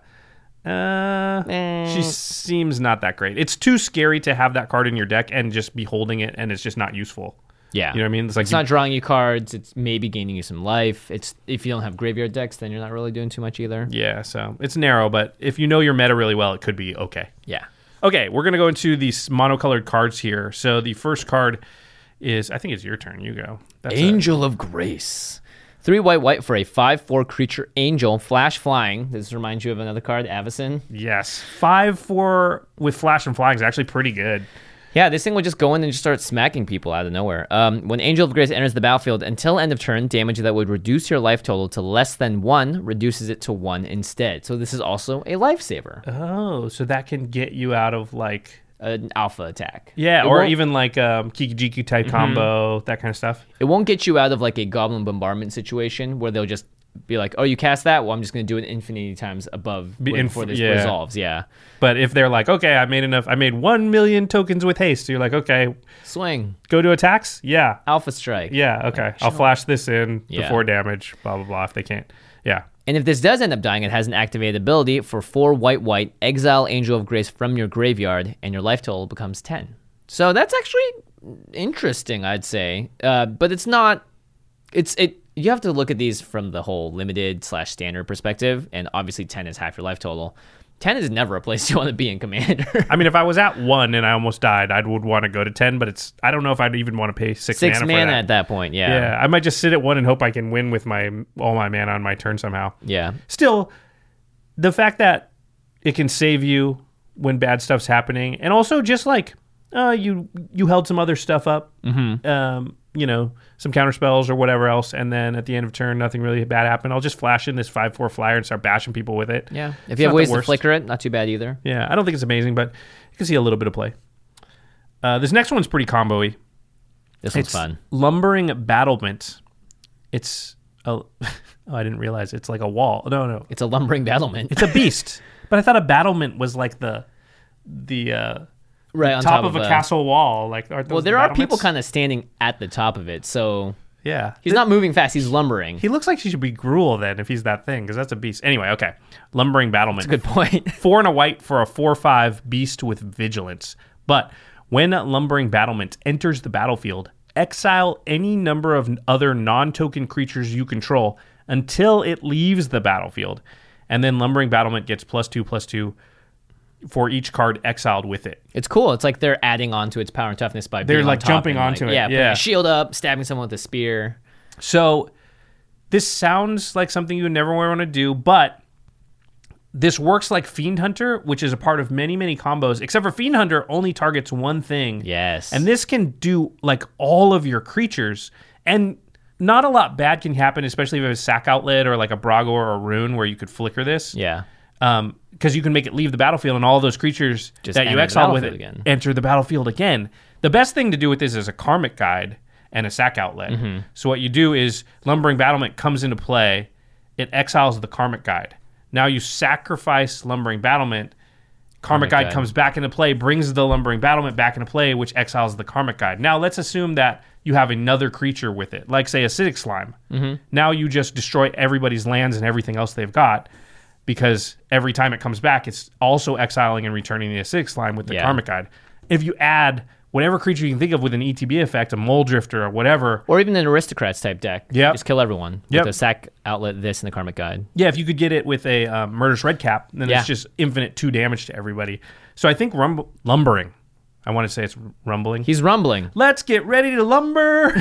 Uh, Eh. she seems not that great. It's too scary to have that card in your deck and just be holding it, and it's just not useful. yeah. You know what I mean? It's like It's you- not drawing you cards. It's maybe gaining you some life. It's if you don't have graveyard decks, then you're not really doing too much either. yeah. So it's narrow, but if you know your meta really well, it could be okay. Yeah. Okay, we're gonna go into these monocolored cards here. So the first card is, I think it's your turn. You go. That's a- Angel of Grace. Three white, white for a five four creature angel, flash flying. Does this remind you of another card, Avacyn? Yes, five four with flash and flying is actually pretty good. Yeah, this thing will just go in and just start smacking people out of nowhere. Um, when Angel of Grace enters the battlefield, until end of turn, damage that would reduce your life total to less than one reduces it to one instead. So this is also a lifesaver, Oh, so that can get you out of like an alpha attack. yeah, It or won't- even like um, Kikijiku type combo, that kind of stuff. It won't get you out of like a goblin bombardment situation where they'll just be like, oh, you cast that? Well, I'm just going to do it infinity times above Be- before inf- this yeah. resolves. Yeah. But if they're like, okay, I made enough, I made one million tokens with haste, so you're like, okay, Swing. go to attacks. Yeah, Alpha strike. yeah, okay, I'll flash this in Yeah. before damage. Blah blah blah. If they can't, yeah. And if this does end up dying, it has an activated ability for four white white, exile Angel of Grace from your graveyard, and your life total becomes ten. So that's actually interesting, I'd say. Uh, but it's not. It's it. You have to look at these from the whole limited slash standard perspective, and obviously ten is half your life total. ten is never a place you want to be in Commander. I mean, if I was at one and I almost died, I would want to go to ten. But it's I don't know if I'd even want to pay six, Six mana, mana for that. at that point, yeah. Yeah, I might just sit at one and hope I can win with my all my mana on my turn somehow. Yeah. Still, the fact that it can save you when bad stuff's happening, and also just like uh, you you held some other stuff up, mm-hmm. um, you know, some counter spells or whatever else, and then at the end of turn, nothing really bad happened. I'll just flash in this five four flyer and start bashing people with it. Yeah. If It's you have not the ways to worst. flicker it, not too bad either. Yeah, I don't think it's amazing, but you can see a little bit of play. Uh, this next one's pretty combo-y. This one's It's fun. Lumbering Battlement. It's a, oh, I didn't realize it's like a wall. No, no, It's a lumbering battlement. it's a beast. But I thought a battlement was like the the uh, right on top, top, of, a castle wall. Like, aren't those Well, the there are people battlements? kind of standing at the top of it, so Yeah, he's not moving fast. He's lumbering. He looks like she should be Gruul then if he's that thing, because that's a beast. Anyway, okay. Lumbering Battlement. Good point. Four and a white for a four five beast with vigilance. But when Lumbering Battlement enters the battlefield, exile any number of other non-token creatures you control until it leaves the battlefield. And then Lumbering Battlement gets plus two, plus two for each card exiled with it. It's cool. It's like they're adding on to its power and toughness by They're being like on top jumping and, onto like, it. Yeah, putting Yeah. a shield up, stabbing someone with a spear. So this sounds like something you would never want to do, but this works like Fiend Hunter, which is a part of many, many combos, except for Fiend Hunter only targets one thing. Yes. And this can do like all of your creatures. And not a lot bad can happen, especially if you have a Sack Outlet or like a Brago or a Rune where you could flicker this. Yeah. Um, because you can make it leave the battlefield and all those creatures Just that you enter the exiled with it battlefield again. enter the battlefield again. The best thing to do with this is a Karmic Guide and a Sack Outlet. Mm-hmm. So what you do is Lumbering Battlement comes into play. It exiles the Karmic Guide. Now you sacrifice Lumbering Battlement. Karmic, Karmic Guide, Guide comes back into play, brings the Lumbering Battlement back into play, which exiles the Karmic Guide. Now let's assume that you have another creature with it, like say Acidic Slime. Mm-hmm. Now you just destroy everybody's lands and everything else they've got, because every time it comes back, it's also exiling and returning the Acidic Slime with the Yeah. Karmic Guide. If you add whatever creature you can think of with an E T B effect, a Mole Drifter or whatever. Or even an Aristocrats type deck. Yep. Just kill everyone. Yep. With a Sack Outlet, this, and the Karmic Guide. Yeah, if you could get it with a um, Murderous Redcap, then Yeah. it's just infinite two damage to everybody. So I think rumb- lumbering. I want to say it's rumbling. He's rumbling. Let's get ready to lumber.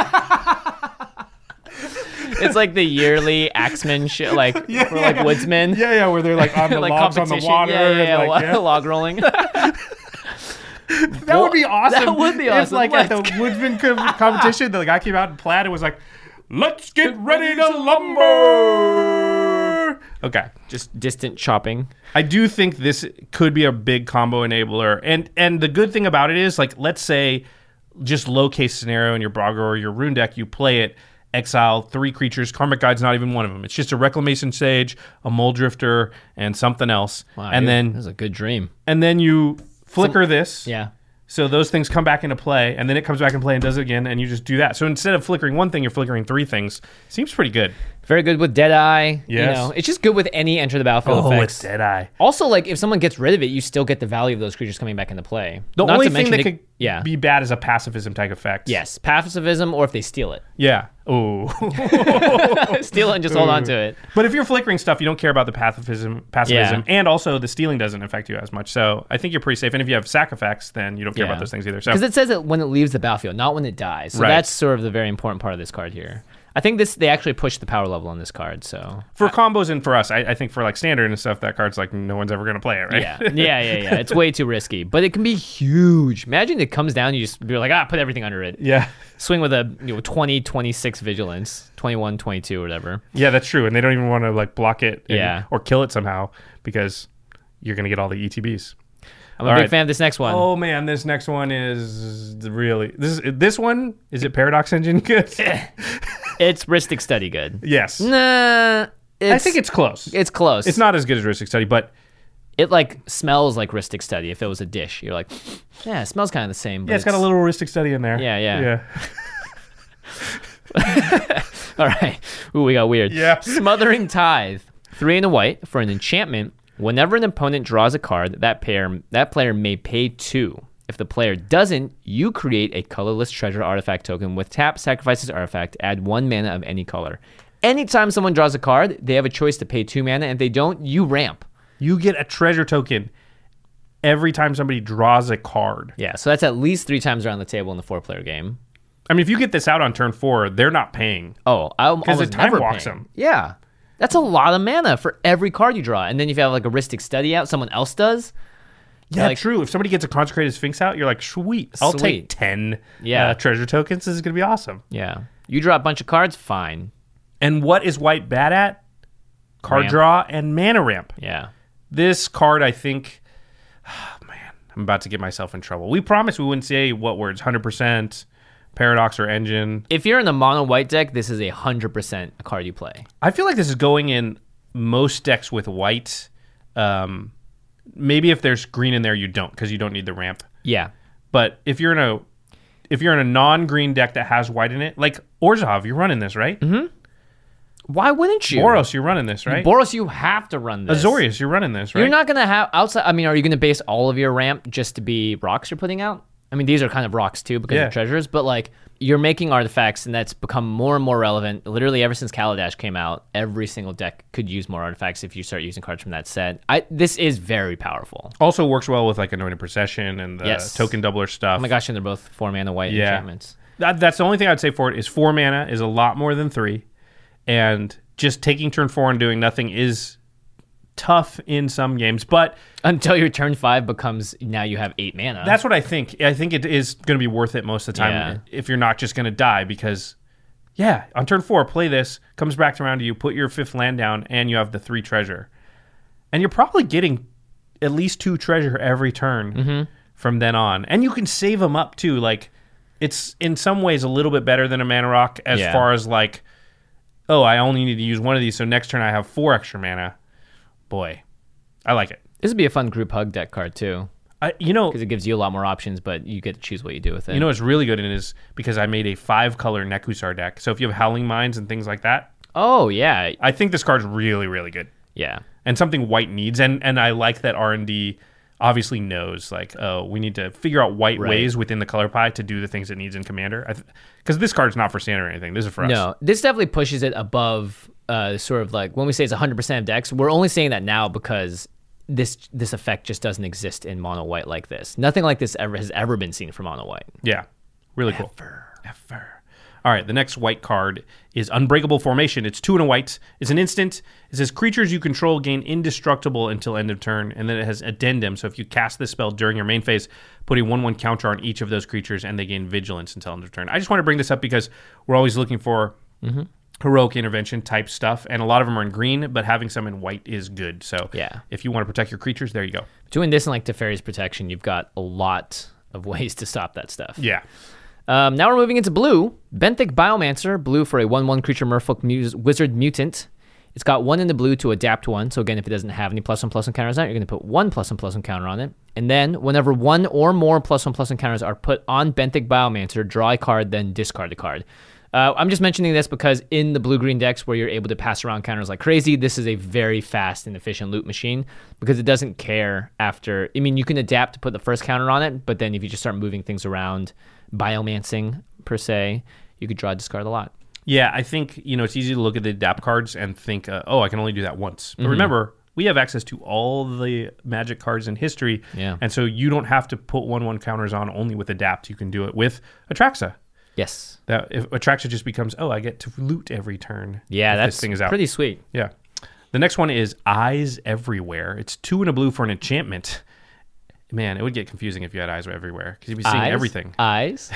It's like the yearly Axemen shit, like Yeah, for like yeah. woodsmen. yeah, yeah, where they're like on the like logs on the competition. water. Yeah, yeah, yeah. and, like, lo- yeah. log rolling. That would be awesome. That would be If, awesome. like, at the Let's woodsman co- competition, the guy came out in plaid and was like, "Let's get ready to lumber." Okay. Just distant chopping. I do think this could be a big combo enabler. And and the good thing about it is, like, let's say just low case scenario in your Brago or your Rune deck, you play it, exile three creatures. Karmic Guide's not even one of them. It's just a Reclamation Sage, a Mole Drifter, and something else. Wow, and dude, then this is a good dream. and then you flicker this. Yeah. So those things come back into play, and then it comes back in play and does it again, and you just do that. So instead of flickering one thing, you're flickering three things. Seems pretty good. Very good with Deadeye. You Yes. know, it's just good with any enter the battlefield Oh, effects. it's Deadeye. Also, like if someone gets rid of it, you still get the value of those creatures coming back into play. The Not only to thing mention that they- could yeah. be bad is a pacifism type effect. Yes, pacifism, or if they steal it, Yeah. Ooh. steal it and just hold on to it. But if you're flickering stuff, you don't care about the pacifism, pacifism, Yeah. and also the stealing doesn't affect you as much. So I think you're pretty safe. And if you have sack effects, then you don't care Yeah. about those things either. So Because it says it when it leaves the battlefield, not when it dies. So Right. that's sort of the very important part of this card here. I think this they actually pushed the power level on this card. So for combos and for us, I, I think for like standard and stuff, that card's like no one's ever going to play it, right? yeah, yeah, yeah, yeah. It's way too risky, but it can be huge. Imagine it comes down, you just be like, ah, put everything under it. yeah. Swing with a you know twenty, twenty-six vigilance, twenty-one, twenty-two, or whatever. Yeah, that's true. And they don't even want to like block it and- Yeah. or kill it somehow because you're going to get all the E T Bs. I'm a All big right. fan of this next one. Oh man, this next one is really this is this one is it Paradox Engine good? It's Rhystic Study good. Yes. Nah, it's, I think it's close. it's close. It's not as good as Rhystic Study, but It like smells like Rhystic Study. If it was a dish, you're like, yeah, it smells kind of the same. But yeah, it's got a little Rhystic Study in there. Yeah, yeah. Yeah. All right. Ooh, we got weird. Yeah. Smothering Tithe. Three and a white for an enchantment. Whenever an opponent draws a card, that pair that player may pay two. If the player doesn't, you create a colorless treasure artifact token with tap, sacrifice this artifact, add one mana of any color. Anytime someone draws a card, they have a choice to pay two mana. And if they don't, you ramp. You get a treasure token every time somebody draws a card. Yeah, so that's at least three times around the table in the four-player game. I mean, if you get this out on turn four, they're not paying. Oh, I almost it time never walks paying. them. Yeah, that's a lot of mana for every card you draw. And then if you have like a Rhystic Study out, someone else does. Yeah, like- true. If somebody gets a Consecrated Sphinx out, you're like, sweet. I'll take Sweet. ten Yeah. uh, treasure tokens. This is going to be awesome. Yeah, you draw a bunch of cards, fine. And what is white bad at? Card Ramp. draw and mana ramp. Yeah, This card, I think, oh, man, I'm about to get myself in trouble. We promised we wouldn't say what words, one hundred percent, Paradox or Engine. if you're in a mono white deck, this is a hundred percent a card you play. I feel like this is going in most decks with white. Um, maybe if there's green in there, you don't because you don't need the ramp. Yeah, But if you're in a if you're in a non-green deck that has white in it, like Orzhov, you're running this, right? Mm-hmm. why wouldn't you? Boros, you're running this, right? Boros, you have to run this. Azorius, you're running this, right? You're not gonna have outside. I mean, are you gonna base all of your ramp just to be rocks you're putting out? I mean, these are kind of rocks too because Yeah. of treasures, but like you're making artifacts, and that's become more and more relevant. Literally, ever since Kaladesh came out, every single deck could use more artifacts if you start using cards from that set. I this is very powerful. Also works well with like Anointed Procession and the Yes. token doubler stuff. Oh my gosh, and they're both four mana white Yeah. enchantments. That, that's the only thing I'd say for it is four mana is a lot more than three, and just taking turn four and doing nothing is tough in some games, but Until your turn five becomes now you have eight mana. that's what I think. I think it is going to be worth it most of the time Yeah. if you're not just going to die because, yeah, on turn four, play this, comes back around to you, put your fifth land down, and you have the three treasure. And you're probably getting at least two treasure every turn Mm-hmm. from then on. And you can save them up too. Like, it's in some ways a little bit better than a mana rock as Yeah. far as like, oh, I only need to use one of these, so next turn I have four extra mana. Boy, I like it. This would be a fun group hug deck card too, I, you know, because it gives you a lot more options, but you get to choose what you do with it. You know what's really good in it is because I made a five-color Nekusar deck. So if you have Howling Mines and things like that, oh yeah, I think this card's really, really good. yeah. And something white needs. And and I like that R and D obviously knows, like, oh, we need to figure out white Right. ways within the color pie to do the things it needs in Commander. Because this card's not for standard or anything. This is for us. No, this definitely pushes it above uh, sort of like when we say it's one hundred percent of decks, we're only saying that now because this this effect just doesn't exist in mono white like this. Nothing like this ever has ever been seen for mono white. Yeah. Really cool. Ever. All right, the next white card is Unbreakable Formation. It's two and a white. It's an instant. It says creatures you control gain indestructible until end of turn, and then it has addendum. So if you cast this spell during your main phase, put a one one counter on each of those creatures, and they gain vigilance until end of turn. I just want to bring this up because we're always looking for heroic intervention type stuff, and a lot of them are in green, but having some in white is good. So Yeah. if you want to protect your creatures, there you go. Doing this in like Teferi's Protection, you've got a lot of ways to stop that stuff. Yeah. Um, now we're moving into blue. Benthic Biomancer, blue for a one one creature merfolk muse, wizard mutant. It's got one in the blue to adapt one. So again, if it doesn't have any plus one plus one counters on it, you're going to put one plus one plus one counter on it. And then whenever one or more plus one plus one counters are put on Benthic Biomancer, draw a card, then discard the card. Uh, I'm just mentioning this because in the blue-green decks where you're able to pass around counters like crazy, this is a very fast and efficient loot machine because it doesn't care after... I mean, you can adapt to put the first counter on it, but then if you just start moving things around, biomancing per se, you could draw, discard a lot. Yeah, I think, you know, it's easy to look at the adapt cards and think, uh, oh, I can only do that once. But remember, we have access to all the Magic cards in history. Yeah. And so you don't have to put one one counters on only with adapt. You can do it with Atraxa. Yes. That if Atraxa just becomes, oh, I get to loot every turn. Yeah, if that's this thing is out. pretty sweet. Yeah. The next one is Eyes Everywhere. It's two and a blue for an enchantment. Man, it would get confusing if you had eyes everywhere because you'd be seeing Eyes? everything. Eyes?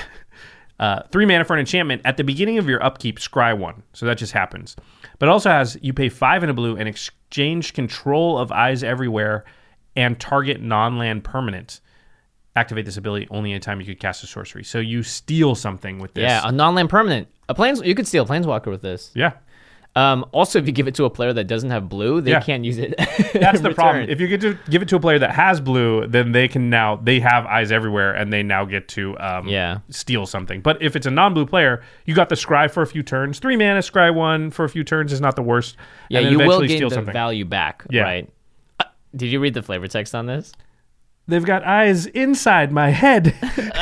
Uh, three mana for an enchantment. At the beginning of your upkeep, scry one. So that just happens. But it also has you pay five in a blue and exchange control of Eyes Everywhere and target non-land permanent. Activate this ability only anytime you could cast a sorcery. So you steal something with this. Yeah, a non-land permanent. A planes. You could steal Planeswalker with this. Yeah. Um, also, if you give it to a player that doesn't have blue, they Yeah. can't use it. That's the in problem. return. If you get to give it to a player that has blue, then they can now they have Eyes Everywhere, and they now get to um, Yeah. steal something. But if it's a non-blue player, you got the scry for a few turns. Three mana scry one for a few turns is not the worst. Yeah, and then you will eventually gain steal the something. value back, Yeah. right? Uh, did you read the flavor text on this? They've got eyes inside my head.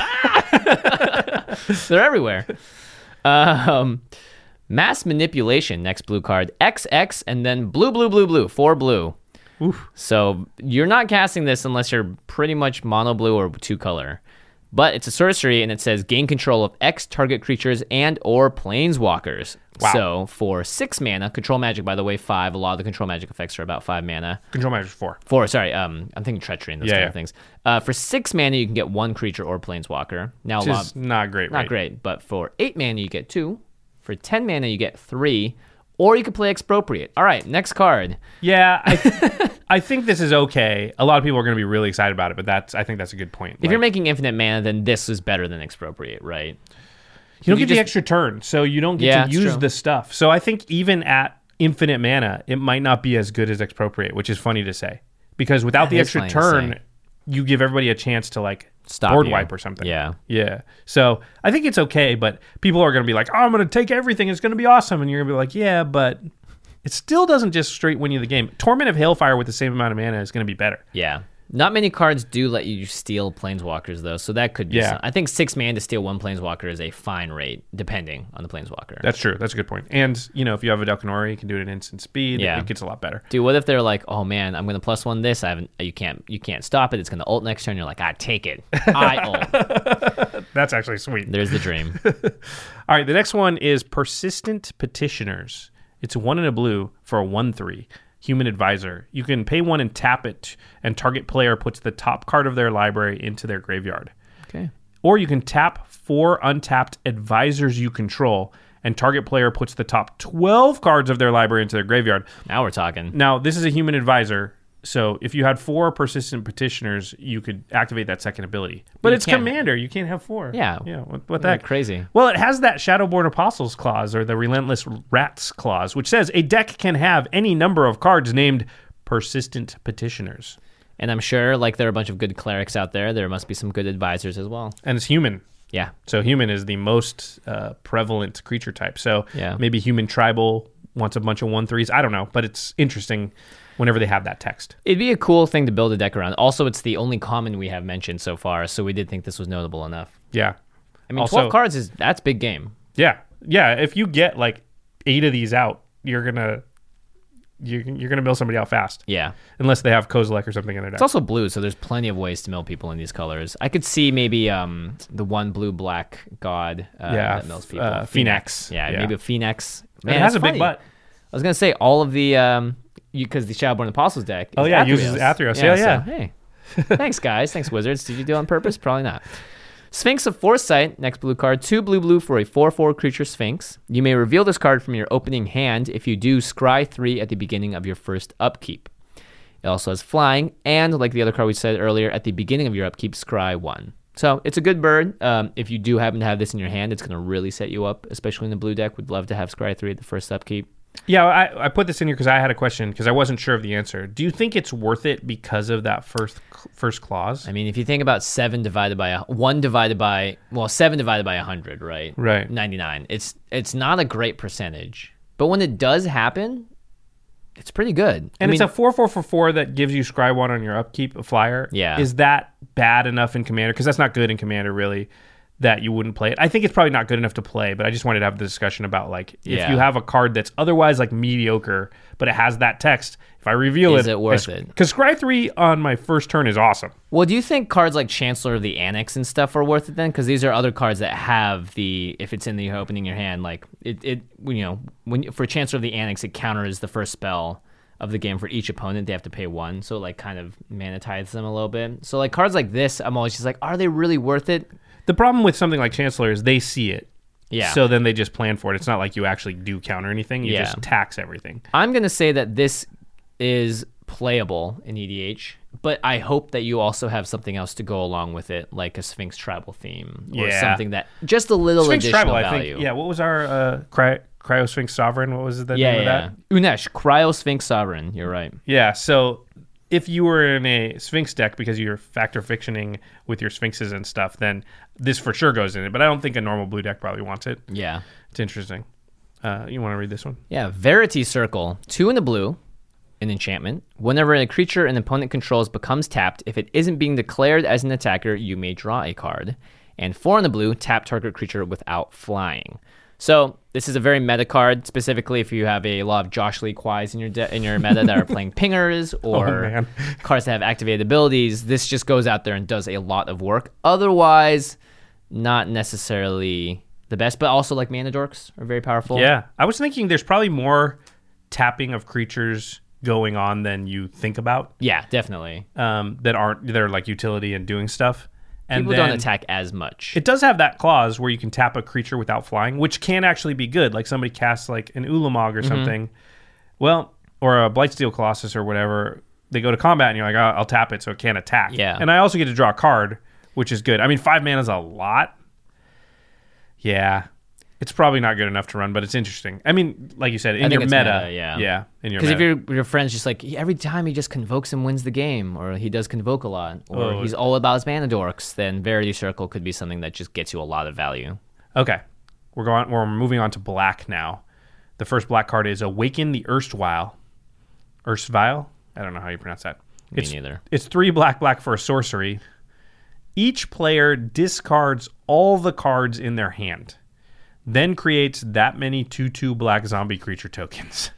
They're everywhere. Um, mass manipulation, next blue card. X X and then blue, blue, blue, blue. Four blue. Oof. So you're not casting this unless you're pretty much mono blue or two color. But it's a sorcery and it says gain control of X target creatures and or planeswalkers. Wow. So for six mana, control magic, by the way, five. A lot of the control magic effects are about five mana. Control Magic four. Four, sorry, um, I'm thinking treachery and those Yeah, kind yeah. of things. Uh, for six mana, you can get one creature or planeswalker. Now, Which a lot, is not great, not right? great, but for eight mana, you get two. For ten mana, you get three. Or you could play Expropriate. All right, next card. Yeah, I, I think this is okay. A lot of people are going to be really excited about it, but that's I think that's a good point. If you're making infinite mana, then this is better than Expropriate, right? You don't You get the just- extra turn, so you don't get Yeah, to it's use true. the stuff. So I think even at infinite mana, it might not be as good as Expropriate, which is funny to say. Because without That the is extra funny to turn, say. you give everybody a chance to like Stop board you. wipe or something. Yeah. Yeah. So I think it's okay, but people are going to be like, oh, I'm going to take everything. It's going to be awesome. And you're going to be like, yeah, but it still doesn't just straight win you the game. Torment of Hailfire with the same amount of mana is going to be better. Yeah. Not many cards do let you steal planeswalkers, though, so that could be Yeah. some, I think six mana to steal one planeswalker is a fine rate, depending on the planeswalker. That's true. That's a good point. And, you know, if you have a Delcanori, you can do it at instant speed. Yeah. It gets a lot better. Dude, what if they're like, oh man, I'm gonna plus one this. I haven't. You can't. You can't stop it. It's gonna ult next turn. You're like, I take it. I ult. That's actually sweet. There's the dream. All right, the next one is Persistent Petitioners. It's one in a blue for a one three. Human Advisor. You can pay one and tap it, and target player puts the top card of their library into their graveyard. Okay. Or you can tap four untapped advisors you control, and target player puts the top twelve cards of their library into their graveyard. Now we're talking. Now, this is a Human Advisor, so if you had four Persistent Petitioners, you could activate that second ability. But You it's can't- Commander. You can't have four. Yeah. Yeah, what, what the Yeah, heck? crazy. Well, it has that Shadowborn Apostles clause, or the Relentless Rats clause, which says a deck can have any number of cards named Persistent Petitioners. And I'm sure, like, there are a bunch of good clerics out there. There must be some good advisors as well. And it's human. Yeah. So human is the most uh, prevalent creature type. So Yeah. maybe human tribal wants a bunch of one threes. I don't know, but it's interesting whenever they have that text. It'd be a cool thing to build a deck around. Also, it's the only common we have mentioned so far, so we did think this was notable enough. Yeah. I mean, Also- twelve cards is that's big game. Yeah. Yeah. If you get like eight of these out, you're gonna you're, you're gonna mill somebody out fast. Yeah. Unless they have Kozilek or something in their deck. It's also blue, so there's plenty of ways to mill people in these colors. I could see maybe um, the one blue black god uh, Yeah, that mills people. uh, Phoenix. Yeah, Yeah. maybe a Phoenix. And it has it's a big funny. butt. I was gonna say all of the um, because the Shadowborn Apostles deck. Oh, is yeah, it Athreos. uses Athreos. Yeah, so, yeah. hey, thanks guys, thanks Wizards. Did you do it on purpose? Probably not. Sphinx of Foresight, next blue card, two blue blue for a four four creature Sphinx. You may reveal this card from your opening hand. If you do, scry three at the beginning of your first upkeep. It also has flying, and like the other card we said earlier, at the beginning of your upkeep, scry one. So it's a good bird. Um, if you do happen to have this in your hand, it's going to really set you up, especially in the blue deck. We'd love to have scry three at the first upkeep. Yeah, I, I put this in here because I had a question because I wasn't sure of the answer. Do you think it's worth it because of that first first clause? I mean, if you think about seven divided by a, one divided by well, seven divided by a hundred, right? Right. Ninety-nine. It's it's not a great percentage, but when it does happen, it's pretty good. And I mean, it's a four four for four that gives you scry one on your upkeep, a flyer. Yeah. Is that bad enough in Commander? Because that's not good in Commander, really, that you wouldn't play it. I think it's probably not good enough to play, but I just wanted to have the discussion about, like, if Yeah. you have a card that's otherwise, like, mediocre, but it has that text, if I reveal Is it... it worth it? Because scry three on my first turn is awesome. well, do you think cards like Chancellor of the Annex and stuff are worth it then? Because these are other cards that have the if it's in the opening your hand, like it it you know when for Chancellor of the Annex it counters the first spell of the game for each opponent. They have to pay one, so it, like kind of manatizes them a little bit. So like cards like this, I'm always just like, are they really worth it? The problem with something like Chancellor is they see it. Yeah. So then they just plan for it. It's not like you actually do counter anything. You Yeah. just tax everything. I'm gonna say that this is playable in E D H, but I hope that you also have something else to go along with it, like a Sphinx tribal theme or Yeah. something that just a little Sphinx additional Tribal, value. I think. Yeah, what was our uh, cry- Cryo Sphinx Sovereign? What was the yeah, name yeah. of that? Unesh, Cryo Sphinx Sovereign. You're right. Yeah, so if you were in a Sphinx deck because you're factor fictioning with your Sphinxes and stuff, then this for sure goes in it. But I don't think a normal blue deck probably wants it. Yeah. It's interesting. Uh, you want to read this one? Yeah, Verity Circle. Two in the blue, an enchantment. Whenever a creature an opponent controls becomes tapped, if it isn't being declared as an attacker, you may draw a card. And four in the blue, tap target creature without flying. So this is a very meta card, specifically if you have a lot of Josh Lee Kwais in your de- in your meta that are playing pingers or Oh, man. cards that have activated abilities. This just goes out there and does a lot of work. Otherwise, not necessarily the best, but also like mana dorks are very powerful. Yeah. I was thinking there's probably more tapping of creatures going on than you think about Yeah, definitely. um, that aren't, that are like utility and doing stuff. And People then don't attack as much. It does have that clause where you can tap a creature without flying, which can actually be good. Like somebody casts like an Ulamog or something. Well, or a Blightsteel Colossus or whatever. They go to combat and you're like, oh, I'll tap it so it can't attack. Yeah. And I also get to draw a card, which is good. I mean, five mana is a lot. Yeah. It's probably not good enough to run, but it's interesting. I mean, like you said, in think your it's meta, meta, yeah. Yeah. In your Because meta. if your your friend's just like, every time he just convokes and wins the game, or he does convoke a lot, or Oh. he's all about his mana dorks, then Verity Circle could be something that just gets you a lot of value. Okay. We're going we're moving on to black now. The first black card is Awaken the Erstwhile. Erstwhile? I don't know how you pronounce that. Me it's, neither. It's three black, black for a sorcery. Each player discards all the cards in their hand, then creates that many two two black zombie creature tokens.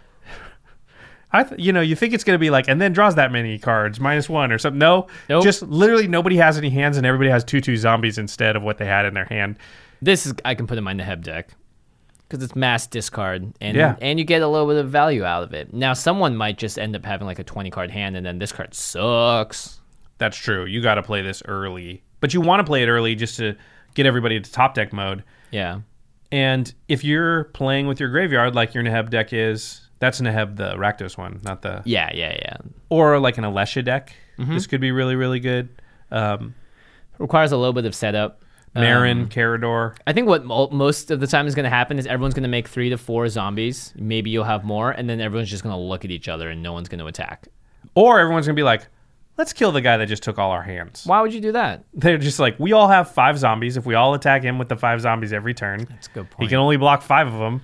I, th- you know, you think it's going to be like, and then draws that many cards, minus one or something. No, Nope. Just literally nobody has any hands, and everybody has two two zombies instead of what they had in their hand. This is I can put in my Neheb deck because it's mass discard, and Yeah. and you get a little bit of value out of it. Now, someone might just end up having like a twenty card hand, and then this card sucks. That's true. You got to play this early, but you want to play it early just to get everybody to top deck mode. Yeah. And if you're playing with your graveyard like your Neheb deck is, that's Neheb the Rakdos one, not the... Yeah, yeah, yeah. Or like an Alesha deck. Mm-hmm. This could be really, really good. Um, Requires a little bit of setup. Marin, Um, Carador. I think what mo- most of the time is going to happen is everyone's going to make three to four zombies. Maybe you'll have more, and then everyone's just going to look at each other, and no one's going to attack. Or everyone's going to be like, let's kill the guy that just took all our hands. Why would you do that? They're just like, we all have five zombies. If we all attack him with the five zombies every turn, That's a good he point. can only block five of them.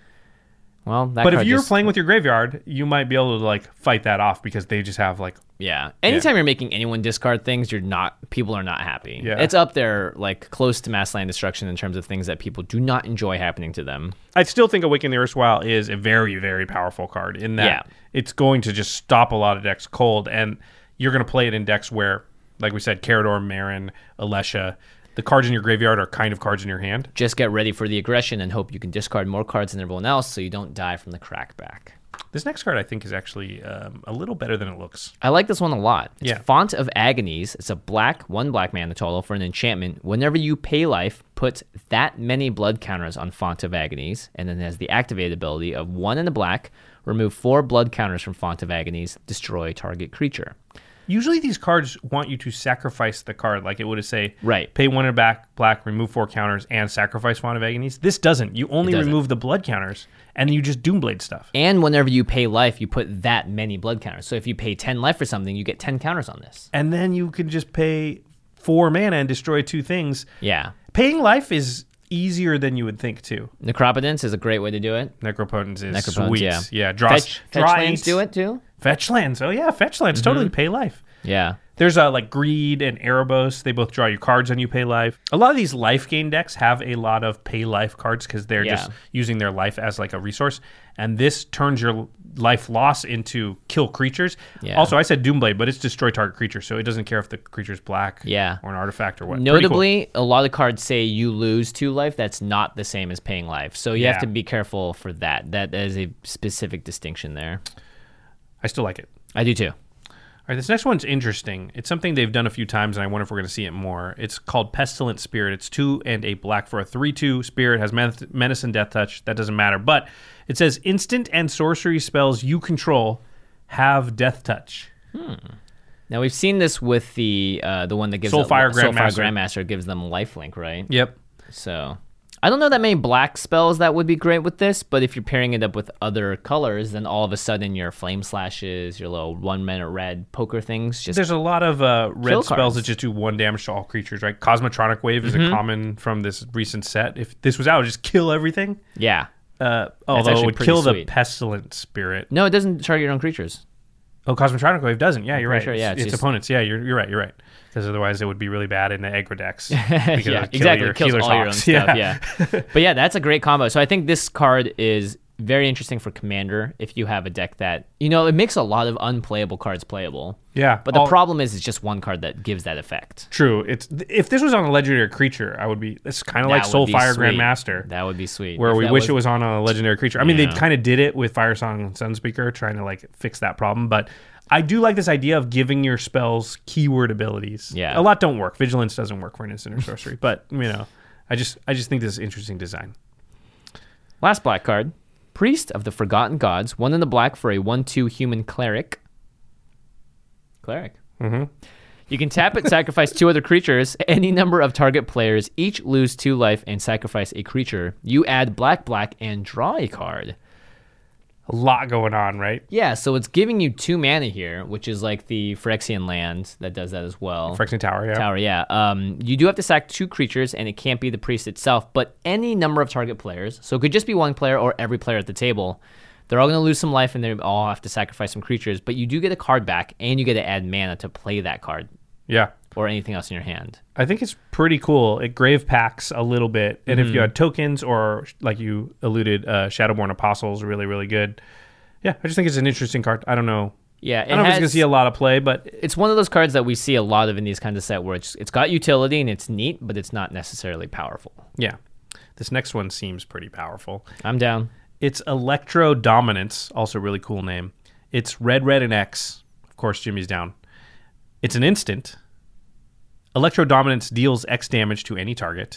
Well, that But if card you're just- playing with your graveyard, you might be able to like fight that off because they just have like... Yeah. Anytime you're making anyone discard things, you're not people are not happy. Yeah. It's up there like close to mass land destruction in terms of things that people do not enjoy happening to them. I still think Awaken the Erstwhile is a very, very powerful card in that Yeah. it's going to just stop a lot of decks cold, and you're going to play it in decks where, like we said, Carador, Marin, Alesha, the cards in your graveyard are kind of cards in your hand. Just get ready for the aggression and hope you can discard more cards than everyone else so you don't die from the crackback. This next card, I think, is actually um, a little better than it looks. I like this one a lot. It's Yeah. Font of Agonies. It's a black, one black mana total for an enchantment. Whenever you pay life, put that many blood counters on Font of Agonies, and then it has the activated ability of one in the black, remove four blood counters from Font of Agonies, destroy target creature. Usually these cards want you to sacrifice the card, like it would say, Right. pay one in back, black, remove four counters, and sacrifice Font of Agonies. This doesn't. You only doesn't. remove the blood counters, and you just Doomblade stuff. And whenever you pay life, you put that many blood counters. So if you pay ten life for something, you get ten counters on this. And then you can just pay four mana and destroy two things. Yeah. Paying life is easier than you would think, too. Necropotence is a great way to do it. Necropotence is Necropotence, sweet. yeah. Yeah, draw, Fetch, draw fetch lands eight. do it too? Fetch lands. Oh, yeah, fetch lands. Mm-hmm. Totally pay life. Yeah. There's uh, like Greed and Erebos. They both draw you cards and you pay life. A lot of these life gain decks have a lot of pay life cards because they're Yeah. just using their life as like a resource. And this turns your life loss into kill creatures. Yeah. Also, I said Doomblade, but it's destroy target creature, so it doesn't care if the creature's black Yeah. or an artifact or what. Pretty cool. Notably, a lot of cards say you lose two life. That's not the same as paying life. So you Yeah. have to be careful for that. That is a specific distinction there. I still like it. I do too. All right, this next one's interesting. It's something they've done a few times, and I wonder if we're going to see it more. It's called Pestilent Spirit. It's two and a black for a three two spirit. Has men- Menace and Death Touch. That doesn't matter. But it says instant and sorcery spells you control have Death Touch. Now we've seen this with the uh, the one that gives Soulfire Soulfire Grandmaster. Grandmaster gives them lifelink, right? Yep. So I don't know that many black spells that would be great with this, but if you're pairing it up with other colors, then all of a sudden your flame slashes, your little one minute red poker things, just There's a lot of uh, red Kill spells cards. that just do one damage to all creatures, right? Cosmotronic Wave is Mm-hmm. a common from this recent set. If this was out, it would just kill everything. yeah. Uh, although it actually would pretty kill the sweet. Pestilent Spirit. No, it doesn't target your own creatures. Oh, Cosmotronic Wave doesn't. Yeah, you're right. pretty sure, yeah, it's, it's it's just- opponents. Yeah, you're you're right. You're right. Because otherwise, it would be really bad in the aggro decks. Because Yeah, it would kill exactly. Your It kills Healer's all your own Hawks. stuff. Yeah. But yeah, that's a great combo. So I think this card is very interesting for Commander if you have a deck that, you know, it makes a lot of unplayable cards playable. Yeah, But the all- problem is it's just one card that gives that effect. True. It's if this was on a legendary creature, I would be. It's kind of like That would be Soulfire sweet. Grandmaster, That would be sweet. where If we that wish was- it was on a legendary creature. I mean, they Yeah. kind of did it with Firesong and Sunspeaker, trying to like fix that problem. But I do like this idea of giving your spells keyword abilities. Yeah. a lot don't work. Vigilance doesn't work for an instant or sorcery, but you know, I just I just think this is interesting design. Last black card. Priest of the Forgotten Gods. One in the black for a one two human cleric. Cleric. Mm-hmm. You can tap it, sacrifice two other creatures. Any number of target players each lose two life and sacrifice a creature. You add black, black, and draw a card. A lot going on, right? Yeah, so it's giving you two mana here, which is like the Phyrexian land that does that as well. Phyrexian Tower, yeah. Tower, yeah. Um, you do have to sack two creatures, and it can't be the priest itself, but any number of target players. So it could just be one player or every player at the table. They're all going to lose some life, and they all have to sacrifice some creatures. But you do get a card back, and you get to add mana to play that card. Yeah. Or anything else in your hand. I think it's pretty cool. It grave packs a little bit. And mm-hmm. if you had tokens or, like you alluded, uh, Shadowborn Apostles, really, really good. Yeah, I just think it's an interesting card. I don't know. Yeah, it I don't know has, if it's going to see a lot of play, but... It's one of those cards that we see a lot of in these kinds of set where it's it's got utility and it's neat, but it's not necessarily powerful. Yeah. This next one seems pretty powerful. I'm down. It's Electro Dominance, also a really cool name. It's red, red, and X. Of course, Jimmy's down. It's an instant. Electro Dominance deals X damage to any target.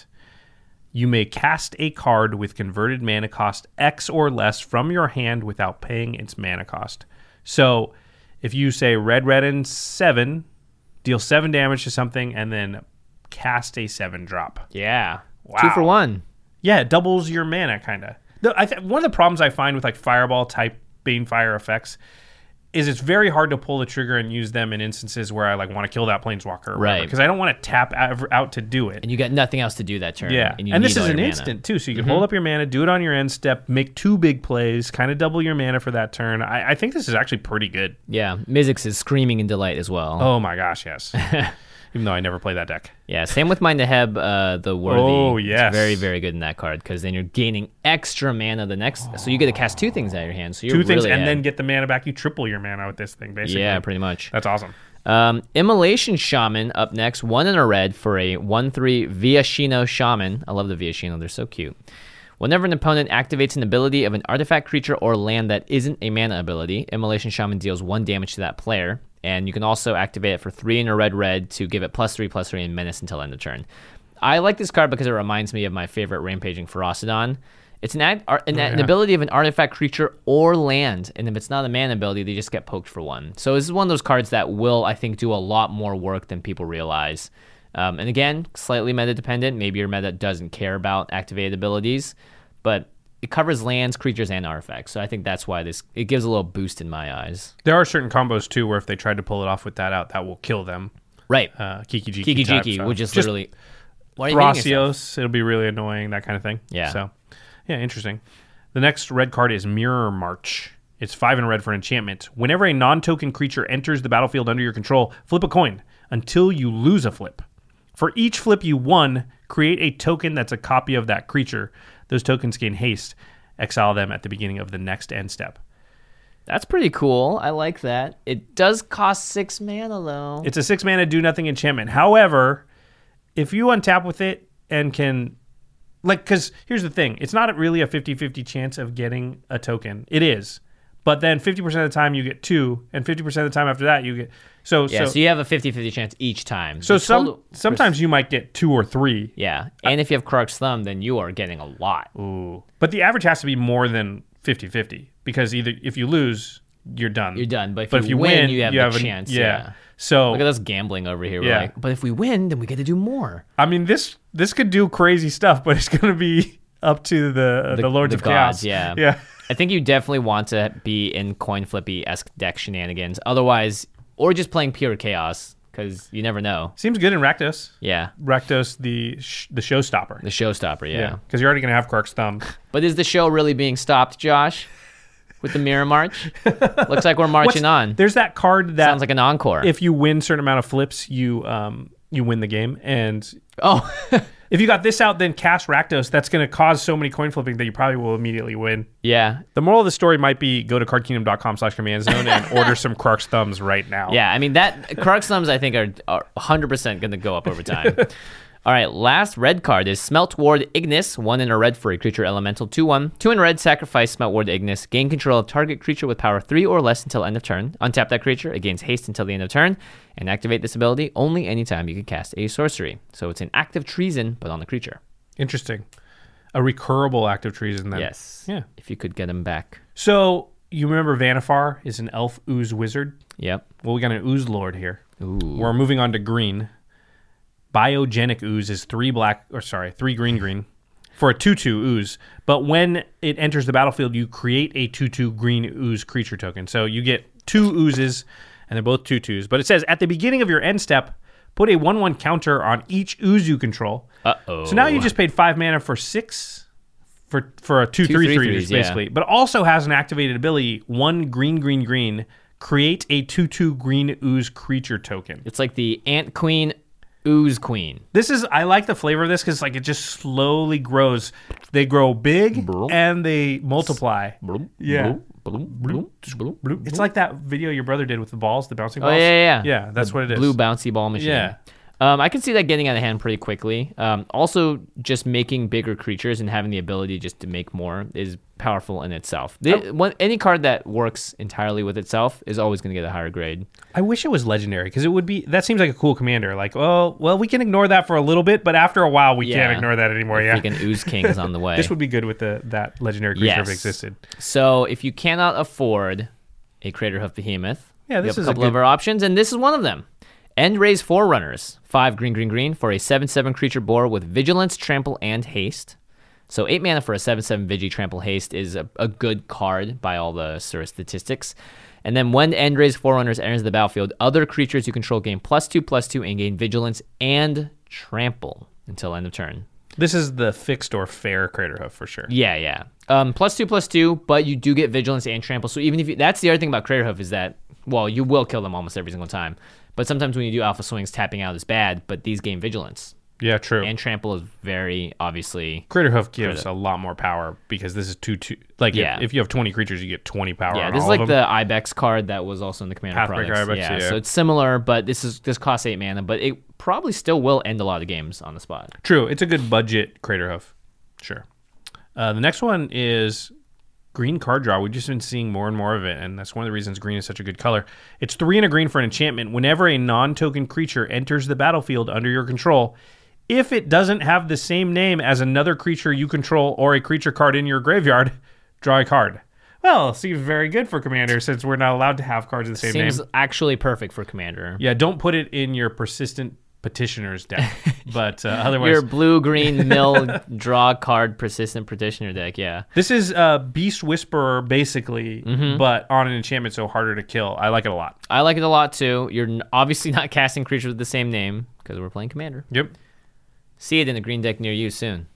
You may cast a card with converted mana cost X or less from your hand without paying its mana cost. So... if you say red, red, and seven, deal seven damage to something, and then cast a seven drop. Yeah. Wow. Two for one. Yeah, it doubles your mana, kind of. I th- one of the problems I find with like Fireball type Banefire effects is it's very hard to pull the trigger and use them in instances where I like want to kill that Planeswalker, or right? Because I don't want to tap out, out to do it, and you got nothing else to do that turn. Yeah, and, you and need this is an mana. instant too, so you can mm-hmm. hold up your mana, do it on your end step, make two big plays, kind of double your mana for that turn. I, I think this is actually pretty good. Yeah, Mizzix is screaming in delight as well. Oh my gosh, yes. Even though I never play that deck. Yeah, same with my Neheb, uh, the Worthy. Oh, yes. It's very, very good in that card because then you're gaining extra mana the next... Oh. So you get to cast two things out of your hand. So you're Two things really and ahead. then get the mana back. You triple your mana with this thing, basically. Yeah, pretty much. That's awesome. Um, Immolation Shaman up next. One in a red for a one three Viashino Shaman. I love the Viashino. They're so cute. Whenever an opponent activates an ability of an artifact, creature, or land that isn't a mana ability, Immolation Shaman deals one damage to that player. And you can also activate it for three in a red red to give it plus three, plus three, and menace until end of turn. I like this card because it reminds me of my favorite Rampaging Ferocidon. It's an, ad, an, oh, yeah. an ability of an artifact, creature, or land. And if it's not a mana ability, they just get poked for one. So this is one of those cards that will, I think, do a lot more work than people realize. Um, and again, slightly meta dependent. Maybe your meta doesn't care about activated abilities. But it covers lands, creatures, and artifacts. So I think that's why this it gives a little boost in my eyes. There are certain combos, too, where if they tried to pull it off with that out, that will kill them. Right. Uh, Kiki Jiki. Kiki type, Jiki, so. which is Just literally... Why are you hitting yourself? Thrasios, it'll be really annoying, that kind of thing. Yeah. So, yeah, interesting. The next red card is Mirror March. It's five in red for an enchantment. Whenever a non-token creature enters the battlefield under your control, flip a coin until you lose a flip. For each flip you won, create a token that's a copy of that creature. Those tokens gain haste. Exile them at the beginning of the next end step. That's pretty cool. I like that. It does cost six mana, though. It's a six mana do nothing enchantment. However, if you untap with it and can... Like, because here's the thing. It's not really a fifty-fifty chance of getting a token. It is. But then fifty percent of the time you get two, and fifty percent of the time after that you get... So, yeah, so, so you have a fifty-fifty chance each time. So The some total- sometimes you might get two or three. Yeah, and if you have Krark's Thumb, then you are getting a lot. Ooh. But the average has to be more than fifty-fifty, because either if you lose, you're done. You're done. But if, But you, if you win, win, you have you the have a- chance. yeah. Yeah. So Look at us gambling over here. We're Yeah. like, but if we win, then we get to do more. I mean, this this could do crazy stuff, but it's going to be up to the the, the Lords the of gods, Chaos. yeah. Yeah. I think you definitely want to be in coin flippy-esque deck shenanigans. Otherwise, or just playing pure chaos, because you never know. Seems good in Rakdos. Yeah. Rakdos, the sh- the showstopper. The showstopper, yeah. Because you're already going to have Krark's Thumb. But is the show really being stopped, Josh? With the Mirror March? Looks like we're marching What's- on. There's that card that Sounds like an encore. if you win a certain amount of flips, you um you win the game. And oh, if you got this out, then cast Rakdos. That's going to cause so many coin flipping that you probably will immediately win. yeah. The moral of the story might be go to cardkingdom.com slash command zone and order some Krark's Thumbs right now. Yeah, I mean, that Krark's Thumbs, I think, are, are one hundred percent going to go up over time. All right, last red card is Smelt Ward Ignis, one in a red for a creature elemental, two one. Two in red, sacrifice Smelt Ward Ignis, gain control of target creature with power three or less until end of turn. Untap that creature, it gains haste until the end of turn, and activate this ability only anytime you can cast a sorcery. So it's an active treason, but on the creature. Interesting. A recurable active treason then. Yes. Yeah. If you could get him back. So you remember Vanifar is an elf ooze wizard? Yep. Well, we got an ooze lord here. Ooh. We're moving on to green. Biogenic ooze is three black, or sorry, three green green for a two two ooze. But when it enters the battlefield, you create a two two green ooze creature token. So you get two oozes, and they're both two twos. But it says at the beginning of your end step, put a one one counter on each ooze you control. Uh-oh. So now you just paid five mana for six, for for a two, Two three, three three, threes, yeah. basically, but also has an activated ability: one green, green, green. Create a two two green ooze creature token. It's like the Ant Queen, Ooze Queen. This is I like the flavor of this because like it just slowly grows. They grow big and they multiply. Yeah. It's like that video your brother did with the balls, the bouncing Oh balls. yeah, yeah, yeah. That's The what it is. Blue bouncy ball machine. Yeah. Um, I can see that getting out of hand pretty quickly. Um, also, just making bigger creatures and having the ability just to make more is powerful in itself. The, one, any card that works entirely with itself is always going to get a higher grade. I wish it was legendary because it would be. That seems like a cool commander. Like, oh, well, we can ignore that for a little bit, but after a while, we Yeah. can't ignore that anymore. Yeah. Freaking Ooze King is on the way. This would be good with the that legendary creature if it Yes. existed. So if you cannot afford a Crater Hoof Behemoth, Yeah, this you is have a a couple good- of our options, and this is one of them. Endray's Forerunners, five green, green, green for a seven seven creature boar with Vigilance, Trample, and Haste. So eight mana for a seven seven Vigi, Trample, Haste is a, a good card by all the sort of statistics. And then when Endray's Forerunners enters the battlefield, other creatures you control gain plus two, plus two, and gain Vigilance and Trample until end of turn. This is the fixed or fair Crater Hoof for sure. Yeah, yeah. Um, plus two, plus two, but you do get Vigilance and Trample. So even if you, that's the other thing about Crater Hoof is that, well, you will kill them almost every single time. But sometimes when you do alpha swings, tapping out is bad, but these gain Vigilance. Yeah, true. And Trample is very obviously... Crater Hoof gives Crater. a lot more power because this is two two. Like Yeah. if, if you have twenty creatures, you get twenty power. Yeah, on this is all like of them. the Ibex card that was also in the Commander Pathbreaker products. Ibex, yeah, yeah. so it's similar, but this is this costs eight mana, but it probably still will end a lot of games on the spot. True. It's a good budget Crater Hoof. Sure. Uh, the next one is green card draw. We've just been seeing more and more of it, and that's one of the reasons green is such a good color. It's three and a green for an enchantment. Whenever a non-token creature enters the battlefield under your control, if it doesn't have the same name as another creature you control or a creature card in your graveyard, draw a card. Well, seems very good for Commander since we're not allowed to have cards of the same Seems name. actually perfect for Commander. Yeah, don't put it in your persistent petitioner's deck, but uh, otherwise... Your blue-green mill draw card persistent petitioner deck, yeah. This is uh, Beast Whisperer, basically, Mm-hmm. but on an enchantment, so harder to kill. I like it a lot. I like it a lot too. You're n- obviously not casting creatures with the same name because we're playing Commander. Yep. See it in a green deck near you soon.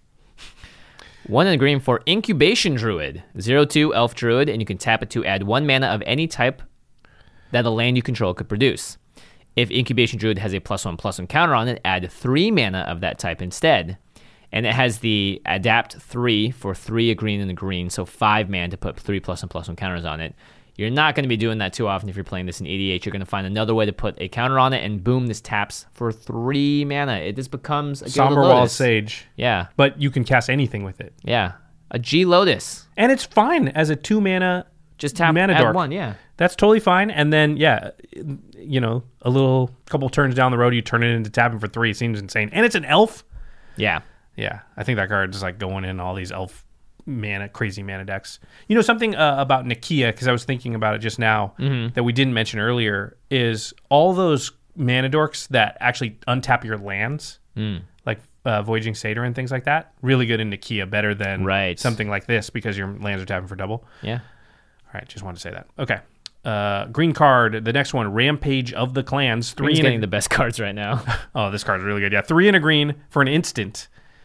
One in the green for Incubation Druid. zero two Elf Druid, and you can tap it to add one mana of any type that a land you control could produce. If Incubation Druid has a plus one plus one counter on it, add three mana of that type instead. And it has the adapt three for three a green and a green, so five mana to put three plus one plus one counters on it. You're not going to be doing that too often if you're playing this in E D H. You're going to find another way to put a counter on it, and boom, this taps for three mana. It just becomes a Gilded Somber Wild Lotus. Sage, Yeah, but you can cast anything with it. yeah. A G Lotus. And it's fine as a two mana Just tap mana add dork. one, yeah. That's totally fine. And then, yeah, you know, a little couple turns down the road, you turn it into tapping for three. It seems insane. And it's an elf. Yeah. Yeah, I think that card is like going in all these elf mana, crazy mana decks. You know, something uh, about Nakia, because I was thinking about it just now Mm-hmm. that we didn't mention earlier, is all those mana dorks that actually untap your lands, Mm. like uh, Voyaging Satyr and things like that. Really good in Nakia, better than Right. something like this because your lands are tapping for double. Yeah. All right, just wanted to say that. Okay. Uh, green card, the next one, Rampage of the Clans. Three Green's and a- getting the best cards right now. Oh, this card's really good. Yeah, three and a green for an instant.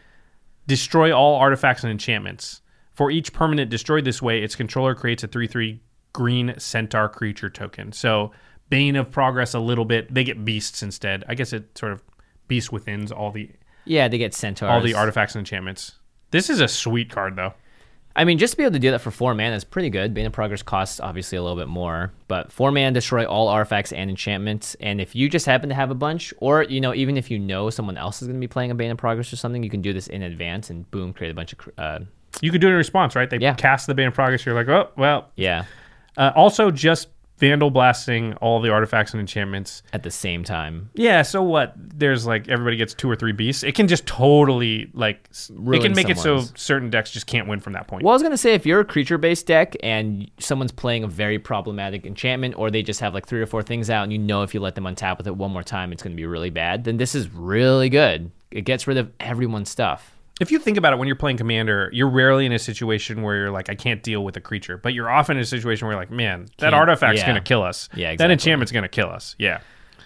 Destroy all artifacts and enchantments. For each permanent destroyed this way, its controller creates a three three green centaur creature token. So, Bane of Progress a little bit. They get beasts instead. I guess it sort of beast withins all the Yeah, they get centaurs. all the artifacts and enchantments. This is a sweet card, though. I mean, just to be able to do that for four mana is pretty good. Bane of Progress costs obviously a little bit more, but four mana destroy all artifacts and enchantments. And if you just happen to have a bunch, or you know, even if you know someone else is going to be playing a Bane of Progress or something, you can do this in advance and boom, create a bunch of. Uh, You could do it in response, right? They Yeah. cast the Bane of Progress. You're like, oh, well. yeah, Uh, also, just Vandal Blasting all the artifacts and enchantments. at the same time. Yeah, so what? There's like everybody gets two or three beasts. It can just totally like s- it Ruin can make it so someone's. certain decks just can't win from that point. Well, I was gonna say if you're a creature-based deck and someone's playing a very problematic enchantment, or they just have like three or four things out, and you know if you let them untap with it one more time, it's gonna be really bad. Then this is really good. It gets rid of everyone's stuff. If you think about it, when you're playing Commander, you're rarely in a situation where you're like, I can't deal with a creature, but you're often in a situation where you're like, man, that Can't- artifact's yeah. gonna kill us. Yeah, That exactly. enchantment's gonna kill us. Yeah.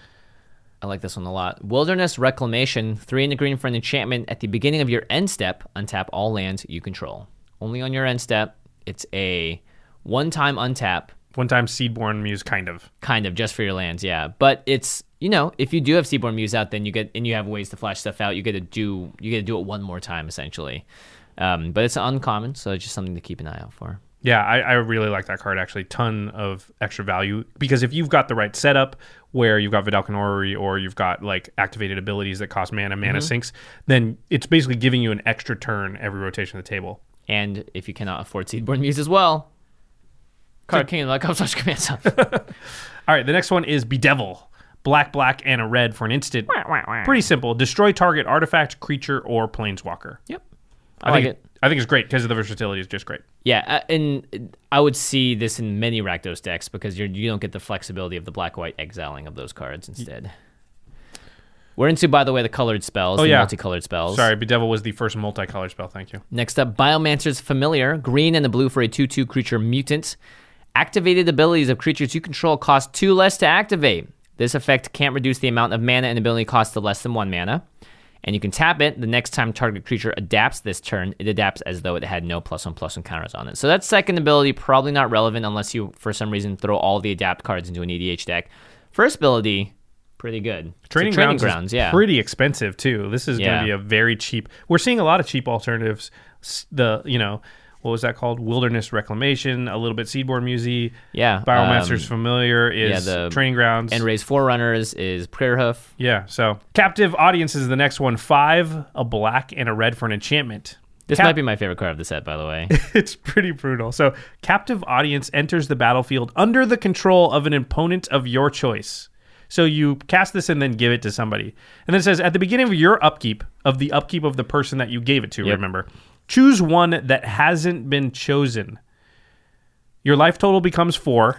I like this one a lot. Wilderness Reclamation, three in the green for an enchantment. At the beginning of your end step, untap all lands you control. only on your end step. It's a one-time untap. One-time Seedborn Muse, kind of. Kind of, just for your lands, yeah. But it's, you know, if you do have Seedborn Muse out, then you get, and you have ways to flash stuff out, you get to do, you get to do it one more time, essentially. Um, but it's uncommon, so it's just something to keep an eye out for. Yeah, I, I really like that card, actually. Ton of extra value. Because if you've got the right setup, where you've got Vedalken Orrery, or you've got, like, activated abilities that cost mana, mana Mm-hmm. sinks, then it's basically giving you an extra turn every rotation of the table. And if you cannot afford Seedborn Muse as well, card kingdom dot com slash command zone. All right, the next one is Bedevil. Black, black, and a red for an instant. Pretty simple. Destroy target artifact, creature, or planeswalker. Yep. I, I like think it. I think it's great because of the versatility is just great. Yeah, uh, and I would see this in many Rakdos decks because you're, you don't get the flexibility of the black-white exiling of those cards instead. We're into, by the way, the colored spells, Oh, the yeah. multicolored spells. Sorry, Bedevil was the first multicolored spell. Thank you. Next up, Biomancer's Familiar, green and a blue for a two two creature mutant. Activated abilities of creatures you control cost two less to activate. This effect can't reduce the amount of mana and ability cost to less than one mana. And you can tap it. The next time target creature adapts this turn, it adapts as though it had no plus one plus one counters on it. So that second ability, probably not relevant unless you, for some reason, throw all the adapt cards into an E D H deck. First ability, pretty good. Training, so training grounds, grounds, is yeah. pretty expensive too. This is going Yeah. to be a very cheap. We're seeing a lot of cheap alternatives. S- The you know what was that called? Wilderness Reclamation, a little bit Seedborn Musey. Yeah. Biomancer's um, Familiar is yeah, the Training Grounds. And Raise Forerunners is Prayerhoof. Yeah. So Captive Audience is the next one. Five, a black, and a red for an enchantment. This Cap- might be my favorite card of the set, by the way. It's pretty brutal. So Captive Audience enters the battlefield under the control of an opponent of your choice. So you cast this and then give it to somebody. And then it says, at the beginning of your upkeep, of the upkeep of the person that you gave it to, Yep. remember, choose one that hasn't been chosen. Your life total becomes four.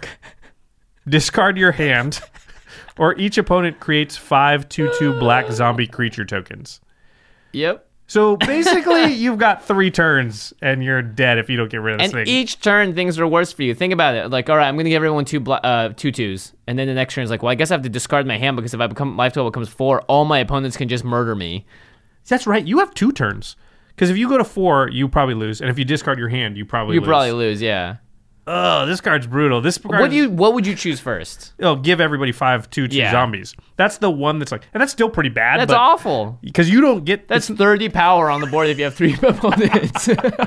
Discard your hand. Or each opponent creates five two two black zombie creature tokens. Yep. So basically, you've got three turns, and you're dead if you don't get rid of this And thing. each turn, things are worse for you. Think about it. Like, all right, I'm going to give everyone two bla- uh, two twos. And then the next turn is like, well, I guess I have to discard my hand because if I become life total becomes four, all my opponents can just murder me. That's right. You have two turns. Because if you go to four, you probably lose. And if you discard your hand, you probably You lose. probably lose, yeah. Oh, this card's brutal. This card, What do you? What would you choose first? Oh, give everybody five two two Yeah. zombies. That's the one that's like, and that's still pretty bad. That's but, awful. Because you don't get That's thirty power on the board if you have three opponents.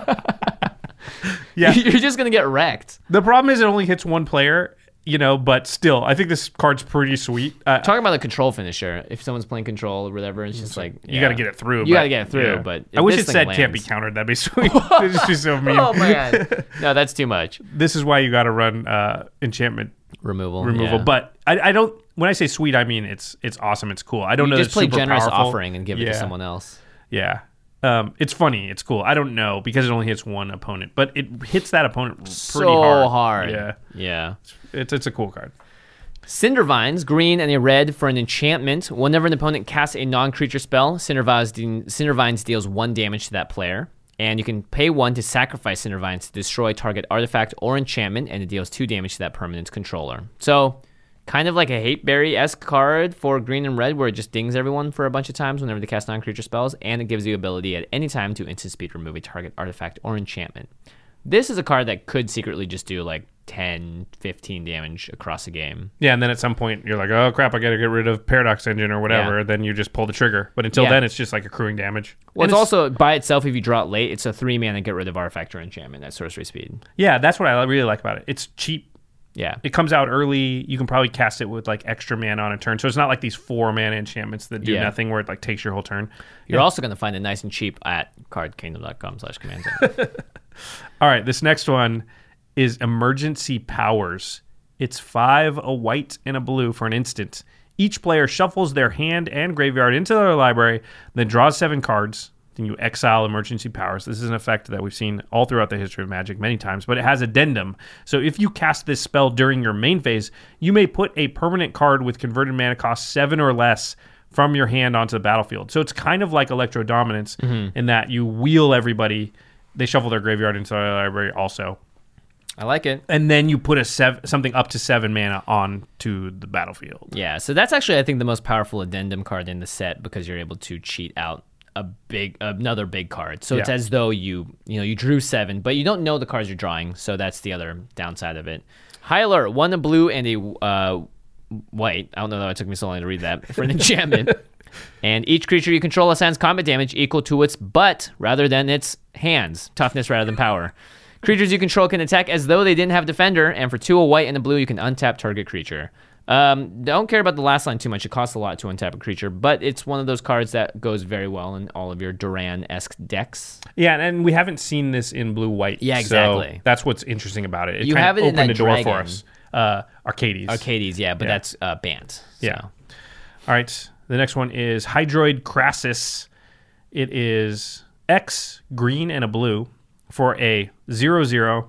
yeah. You're just going to get wrecked. The problem is it only hits one player, you know, but still, I think this card's pretty sweet. Uh, Talking about the control finisher, if someone's playing control or whatever, it's just like you yeah. got to get it through. You but- got to get it through, yeah. but I if wish this it thing said can't be lands- countered. That'd be sweet. It'd just be so mean. Oh man, no, that's too much. This is why you got to run uh, enchantment Removal, removal. yeah. But I, I don't. When I say sweet, I mean it's it's awesome. It's cool. I don't you know. just it's play super generous powerful. offering and give it Yeah. to someone else. Yeah. Um, it's funny. It's cool. I don't know because it only hits one opponent, but it hits that opponent pretty So hard. hard. Yeah. Yeah. It's it's a cool card. Cindervines, green and a red for an enchantment. Whenever an opponent casts a non-creature spell, Cindervines, de- Cindervines deals one damage to that player. And you can pay one to sacrifice Cindervines to destroy target artifact or enchantment, and it deals two damage to that permanent's controller. So, kind of like a Hateberry-esque card for green and red, where it just dings everyone for a bunch of times whenever they cast non-creature spells, and it gives you the ability at any time to instant speed remove a target artifact or enchantment. This is a card that could secretly just do like ten, fifteen damage across a game. Yeah, and then at some point you're like, oh crap, I got to get rid of Paradox Engine or whatever. Yeah. Then you just pull the trigger. But until Yeah. then, it's just like accruing damage. Well, And it's, also by itself, if you draw it late, it's a three mana get rid of artifact or enchantment at sorcery speed. yeah, that's what I really like about it. It's cheap. Yeah. It comes out early. You can probably cast it with like extra mana on a turn. So it's not like these four mana enchantments that do Yeah. nothing where it like takes your whole turn. You're also going to find it nice and cheap at cardkingdom.com slash command zone. All right, this next one is Emergency Powers. It's five, a white, and a blue for an instant. Each player shuffles their hand and graveyard into their library, then draws seven cards. Then you exile Emergency Powers. This is an effect that we've seen all throughout the history of Magic many times, but it has addendum. So if you cast this spell during your main phase, you may put a permanent card with converted mana cost seven or less from your hand onto the battlefield. So it's kind of like Electro Dominance Mm-hmm. in that you wheel everybody. They shuffle their graveyard into their library also. I like it. And then you put a sev- something up to seven mana onto the battlefield. Yeah, so that's actually, I think, the most powerful addendum card in the set because you're able to cheat out a big another big card. So it's Yeah. as though you you know you drew seven, but you don't know the cards you're drawing. So that's the other downside of it. Hyler, one a blue and a uh, white. I don't know why it took me so long to read that for an enchantment. And each creature you control assigns combat damage equal to its butt rather than its hands. Toughness rather than power. Creatures you control can attack as though they didn't have defender, and for two a white and a blue, you can untap target creature. Um, don't care about the last line too much. It costs a lot to untap a creature, but it's one of those cards that goes very well in all of your Duran-esque decks. Yeah, and we haven't seen this in blue-white. Yeah, exactly. So that's what's interesting about it. It You kind have of it in opened that the door dragon. for us. Uh, Arcades. Arcades, yeah, but Yeah. that's uh, banned. So. Yeah. All right. The next one is Hydroid Crassus. It is X, green, and a blue for a zero zero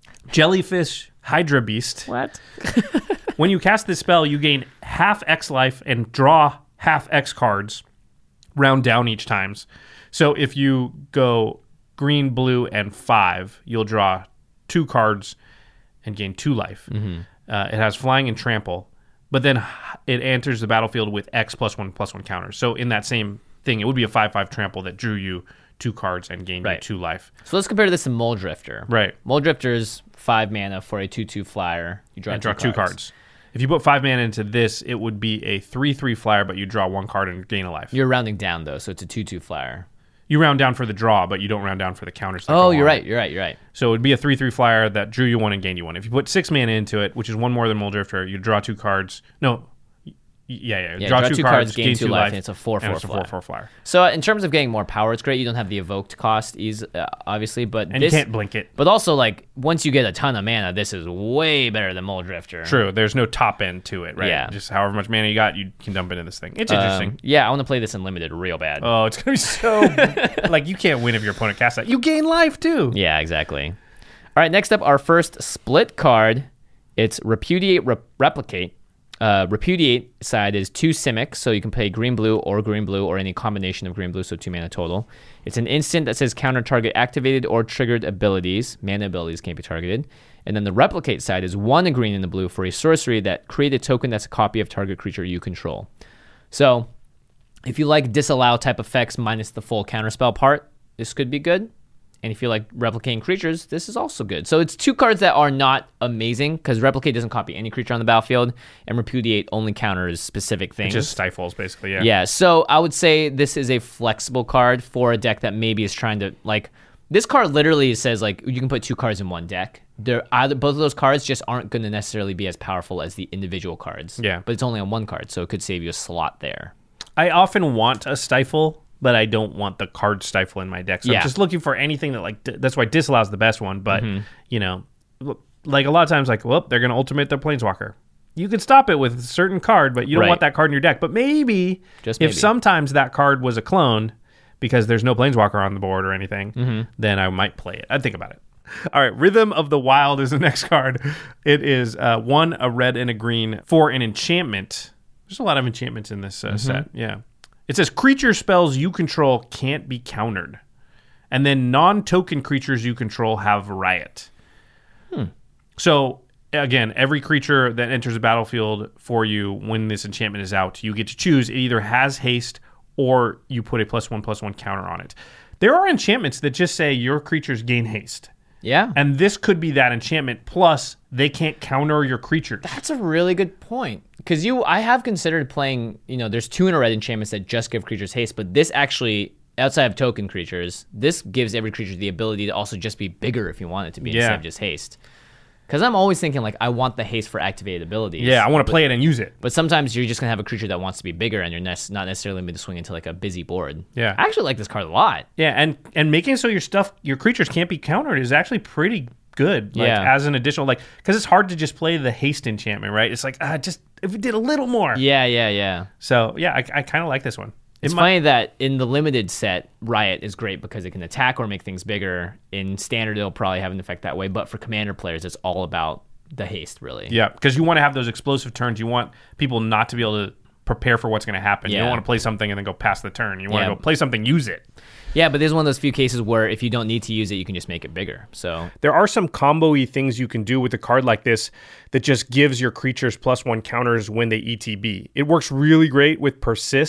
Jellyfish Hydra Beast. What? When you cast this spell, you gain half X life and draw half X cards, round down each times. So if you go green, blue, and five, you'll draw two cards and gain two life. Mm-hmm. Uh, it has flying and trample, but then it enters the battlefield with X plus one plus one counters. So in that same thing, it would be a five five trample that drew you two cards and gained Right. you two life. So let's compare this to Mole Drifter. Right. Mole Drifter's five mana for a two two flyer. You draw, And two, draw two cards. cards. If you put five mana into this, it would be a three three flyer, but you draw one card and gain a life. You're rounding down, though, so it's a two two flyer. You round down for the draw, but you don't round down for the counters. that Oh, go you're on right. it. You're right. You're right. So it would be a three three flyer that drew you one and gained you one. If you put six mana into it, which is one more than Mole Drifter, you draw two cards. No, y- yeah, yeah. Yeah, draw, draw two, two cards, cards, gain two life, and it's a four and four it's a flyer. four four flyer. So uh, in terms of getting more power, it's great. You don't have the evoked cost, easy, uh, obviously, but And this, you can't blink it. But also, like once you get a ton of mana, this is way better than Mole Drifter. True. There's no top end to it, right? Yeah. Just however much mana you got, you can dump into this thing. It's Um, interesting. yeah, I want to play this in limited real bad. Oh, it's gonna be so like you can't win if your opponent casts that. You gain life too. Yeah, exactly. All right, next up, our first split card. It's Repudiate, Re- Replicate. Uh, Repudiate side is two Simic, so you can play green blue or green blue or any combination of green blue, so two mana total. It's an instant that says counter target activated or triggered abilities. Mana abilities can't be targeted. And then the Replicate side is one a green and a blue for a sorcery that create a token that's a copy of target creature you control. So if you like disallow type effects minus the full counterspell part, this could be good. And if you like replicating creatures, this is also good. So it's two cards that are not amazing because Replicate doesn't copy any creature on the battlefield, and Repudiate only counters specific It things. just stifles basically. Yeah. Yeah, so I would say this is a flexible card for a deck that maybe is trying to, like, this card literally says, like, you can put two cards in one deck. They're either, both of those cards just aren't going to necessarily be as powerful as the individual cards. Yeah. But it's only on one card, so it could save you a slot there. I often want a stifle, but I don't want the card stifle in my deck. So Yeah. I'm just looking for anything that like d- that's why disallow's the best one. But Mm-hmm. you know, l- like a lot of times, like well, they're gonna ultimate their planeswalker. You could stop it with a certain card, but you don't Right. want that card in your deck. But maybe Just if maybe. sometimes that card was a clone because there's no planeswalker on the board or anything, Mm-hmm. then I might play it. I'd think about it. All right, Rhythm of the Wild is the next card. It is uh, one, a red and a green for an enchantment. There's a lot of enchantments in this uh, set. Yeah. It says creature spells you control can't be countered. And then non-token creatures you control have riot. Hmm. So, again, every creature that enters the battlefield for you when this enchantment is out, you get to choose. It either has haste or you put a plus one, plus one counter on it. There are enchantments that just say your creatures gain haste. Yeah. And this could be that enchantment, plus they can't counter your creatures. That's a really good point. Because you, I have considered playing, you know, there's two in a red enchantments that just give creatures haste, but this actually, outside of token creatures, this gives every creature the ability to also just be bigger if you want it to be, Yeah. instead of just haste. Because I'm always thinking, like, I want the haste for activated abilities. Yeah, I want to play it and use it. But sometimes you're just going to have a creature that wants to be bigger, and you're ne- not necessarily going to swing into, like, a busy board. Yeah. I actually like this card a lot. Yeah, and and making so your stuff, your creatures can't be countered is actually pretty good. Like, Yeah. as an additional, like, because it's hard to just play the haste enchantment, right? It's like, ah, just if it did a little more. Yeah, yeah, yeah. So yeah, I, I kind of like this one. It It's might- funny that in the limited set, Riot is great because it can attack or make things bigger. In standard, it'll probably have an effect that way. But for commander players, it's all about the haste, really. Yeah, because you want to have those explosive turns. You want people not to be able to prepare for what's going to happen. You Yeah. don't want to play something and then go past the turn. You want Yeah. to go play something, use it. Yeah, but there's one of those few cases where if you don't need to use it, you can just make it bigger. So There are some combo-y things you can do with a card like this that just gives your creatures plus one counters when they E T B. It works really great with Persist.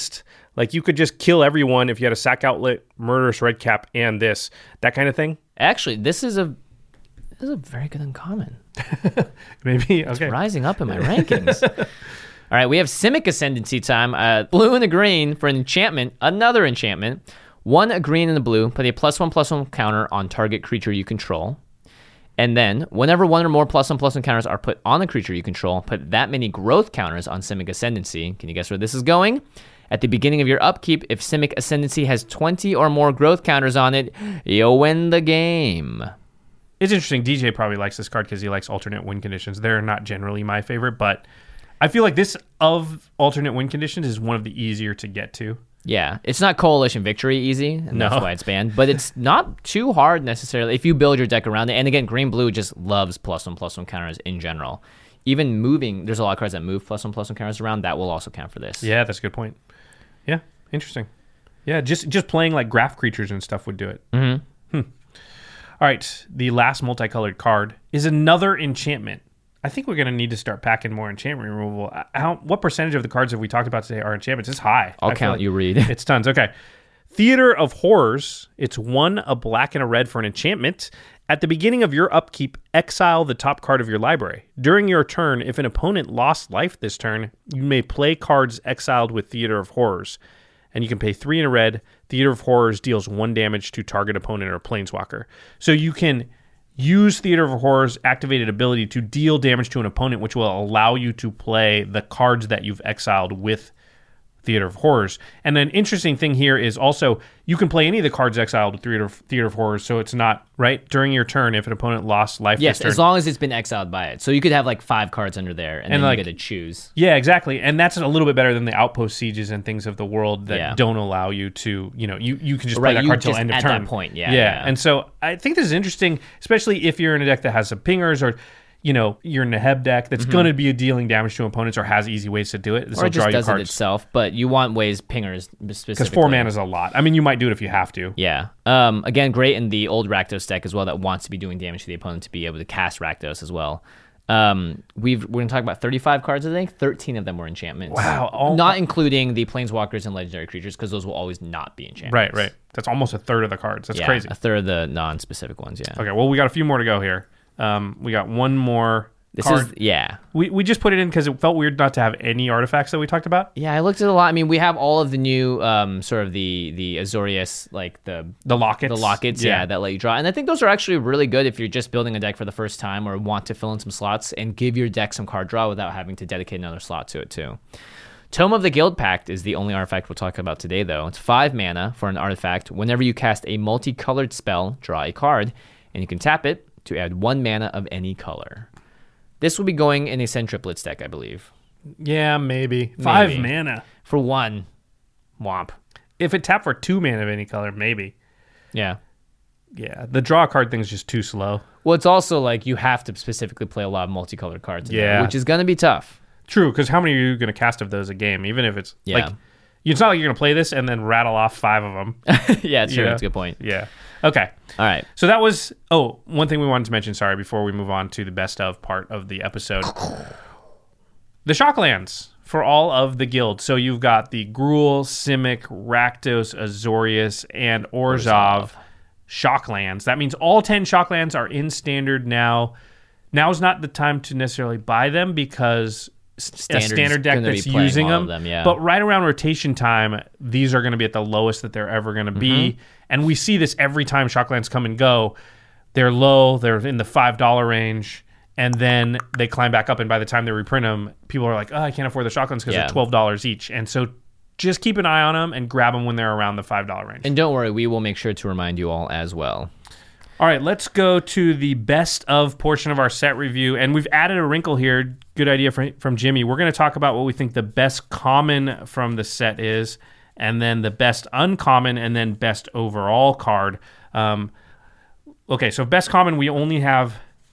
Like you could just kill everyone if you had a sack outlet, murderous red cap, and this that kind of thing. Actually, this is a this is a very good uncommon. Maybe It's okay. rising up in my rankings. All right, we have Simic Ascendancy time. Uh, blue and a green for an enchantment. Another enchantment. One a green and a blue. Put a plus one plus one counter on target creature you control. And then, whenever one or more plus one plus one counters are put on the creature you control, put that many growth counters on Simic Ascendancy. Can you guess where this is going? At the beginning of your upkeep, if Simic Ascendancy has twenty or more growth counters on it, you'll win the game. It's interesting. D J probably likes this card because he likes alternate win conditions. They're not generally my favorite, but I feel like this of alternate win conditions is one of the easier to get to. Yeah, it's not Coalition Victory easy, and No. that's why it's banned. But it's not too hard necessarily if you build your deck around it. And again, green blue just loves plus one plus one counters in general. Even moving, there's a lot of cards that move plus one plus one counters around. That will also count for this. Yeah, that's a good point. Yeah, interesting. Yeah, just just playing like graph creatures and stuff would do it. Mm-hmm. Hmm. All right, the last multicolored card is another enchantment. I think we're going to need to start packing more enchantment removal. How, what percentage of the cards have we talked about today are enchantments? It's high. I'll I feel count like you, Reed. It's tons. Okay. Theater of Horrors. It's one, a black and a red for an enchantment. At the beginning of your upkeep, exile the top card of your library. During your turn, if an opponent lost life this turn, you may play cards exiled with Theater of Horrors. And you can pay three in a red. Theater of Horrors deals one damage to target opponent or planeswalker. So you can use Theater of Horrors' activated ability to deal damage to an opponent, which will allow you to play the cards that you've exiled with Theater of Horrors. And an interesting thing here is also you can play any of the cards exiled with Theater of, Theater of Horrors, so it's not, right, during your turn if an opponent lost life Yes, this turn. as long as it's been exiled by it. So you could have like five cards under there, and, And then like- you get to choose. Yeah, exactly. And that's a little bit better than the Outpost Sieges and things of the world that Yeah. don't allow you to, you know, you, you can just Right, play that you card till just- end of at turn. that point, yeah, yeah. yeah. And so I think this is interesting, especially if you're in a deck that has some pingers or, you know, you're in a Heb deck that's going to be dealing damage to opponents or has easy ways to do it. This Or will it draw just you does it cards. itself, but you want ways pingers specifically. Because four mana is a lot. I mean, you might do it if you have to. Yeah. Um, again, great in the old Rakdos deck as well that wants to be doing damage to the opponent to be able to cast Rakdos as well. Um, we've, we're going to talk about thirty-five cards, I think. thirteen of them were enchantments. Wow, all- Not including the planeswalkers and legendary creatures because those will always not be enchantments. Right, right. That's almost a third of the cards. That's Yeah, crazy. a third of the non-specific ones, yeah. Okay, well, we got a few more to go here. Um, we got one more This card. is, yeah. We, we just put it in because it felt weird not to have any artifacts that we talked about. Yeah, I looked at a lot. I mean, we have all of the new, um, sort of the the Azorius, like the The lockets. the lockets, yeah. that let you draw. And I think those are actually really good if you're just building a deck for the first time or want to fill in some slots and give your deck some card draw without having to dedicate another slot to it too. Tome of the Guild Pact is the only artifact we'll talk about today, though. It's five mana for an artifact. Whenever you cast a multicolored spell, draw a card, and you can tap it to add one mana of any color. This will be going in a Centriplets deck, I believe. Yeah, maybe. Five Maybe. mana. For one. Womp. If it tapped for two mana of any color, maybe. Yeah. Yeah, the draw card thing's just too slow. Well, it's also like you have to specifically play a lot of multicolored cards in there, Yeah. which is going to be tough. True, because how many are you going to cast of those a game? Even if it's Yeah. like, it's not like you're going to play this and then rattle off five of them. Yeah, it's true. Yeah. That's a good point. Yeah. Okay. All right. So that was, oh, one thing we wanted to mention, sorry, before we move on to the best of part of the episode. The Shocklands for all of the guilds. So you've got the Gruul, Simic, Rakdos, Azorius, and Orzhov Shocklands. That means all ten Shocklands are in standard now. Now is not the time to necessarily buy them because Standard's a standard deck gonna be that's playing using all them. of them, yeah. But right around rotation time, these are going to be at the lowest that they're ever going to be. Mm-hmm. And we see this every time Shocklands come and go. They're low, they're in the five dollar range, and then they climb back up. And by the time they reprint them, people are like, oh, I can't afford the Shocklands because Yeah. they're twelve dollars each. And so just keep an eye on them and grab them when they're around the five dollar range. And don't worry, we will make sure to remind you all as well. All right, let's go to the best of portion of our set review. And we've added a wrinkle here. Good idea from, from Jimmy. We're going to talk about what we think the best common from the set is, and then the best uncommon, and then best overall card. Um, okay, so best common, we only have...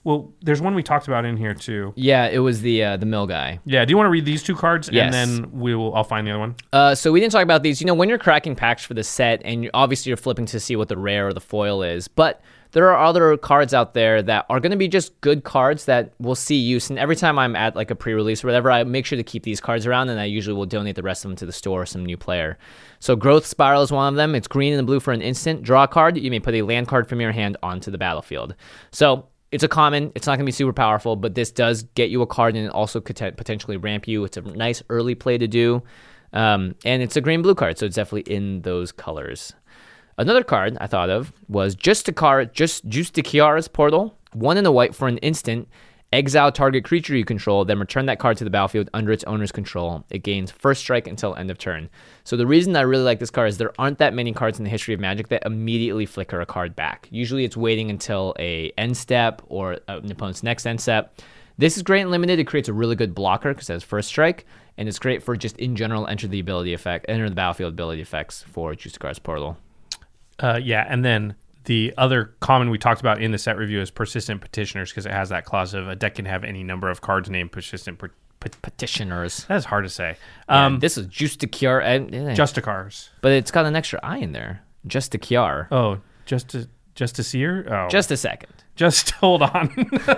well, there's one we talked about in here too. Yeah, it was the uh, the mill guy. Yeah. Do you want to read these two cards Yes. and then we will? I'll find the other one. Uh, so we didn't talk about these. You know, when you're cracking packs for the set, and you, obviously you're flipping to see what the rare or the foil is, but there are other cards out there that are going to be just good cards that will see use. And every time I'm at like a pre-release or whatever, I make sure to keep these cards around, and I usually will donate the rest of them to the store or some new player. So Growth Spiral is one of them. It's green and blue for an instant. Draw a card. You may put a land card from your hand onto the battlefield. So it's a common. It's not going to be super powerful, but this does get you a card, and it also could t- potentially ramp you. It's a nice early play to do. Um, and it's a green-blue card, so it's definitely in those colors. Another card I thought of was Justicar, just Justiciar's Portal. One in a white for an instant. Exile target creature you control, then return that card to the battlefield under its owner's control. It gains first strike until end of turn. So the reason I really like this card is there aren't that many cards in the history of Magic that immediately flicker a card back. Usually it's waiting until a end step or an opponent's next end step. This is great and limited. It creates a really good blocker because it has first strike, and it's great for just in general enter the ability effect, enter the battlefield ability effects for Justicar's Portal. Uh, yeah, and then the other common we talked about in the set review is Persistent Petitioners, because it has that clause of a deck can have any number of cards named Persistent per- Pet- Petitioners. That's hard to say. Yeah, Um, this is Justicar, and eh, Justicars. but it's got an extra I in there. Justicar. Oh, just to just to see her. Oh, Just a second. just hold on.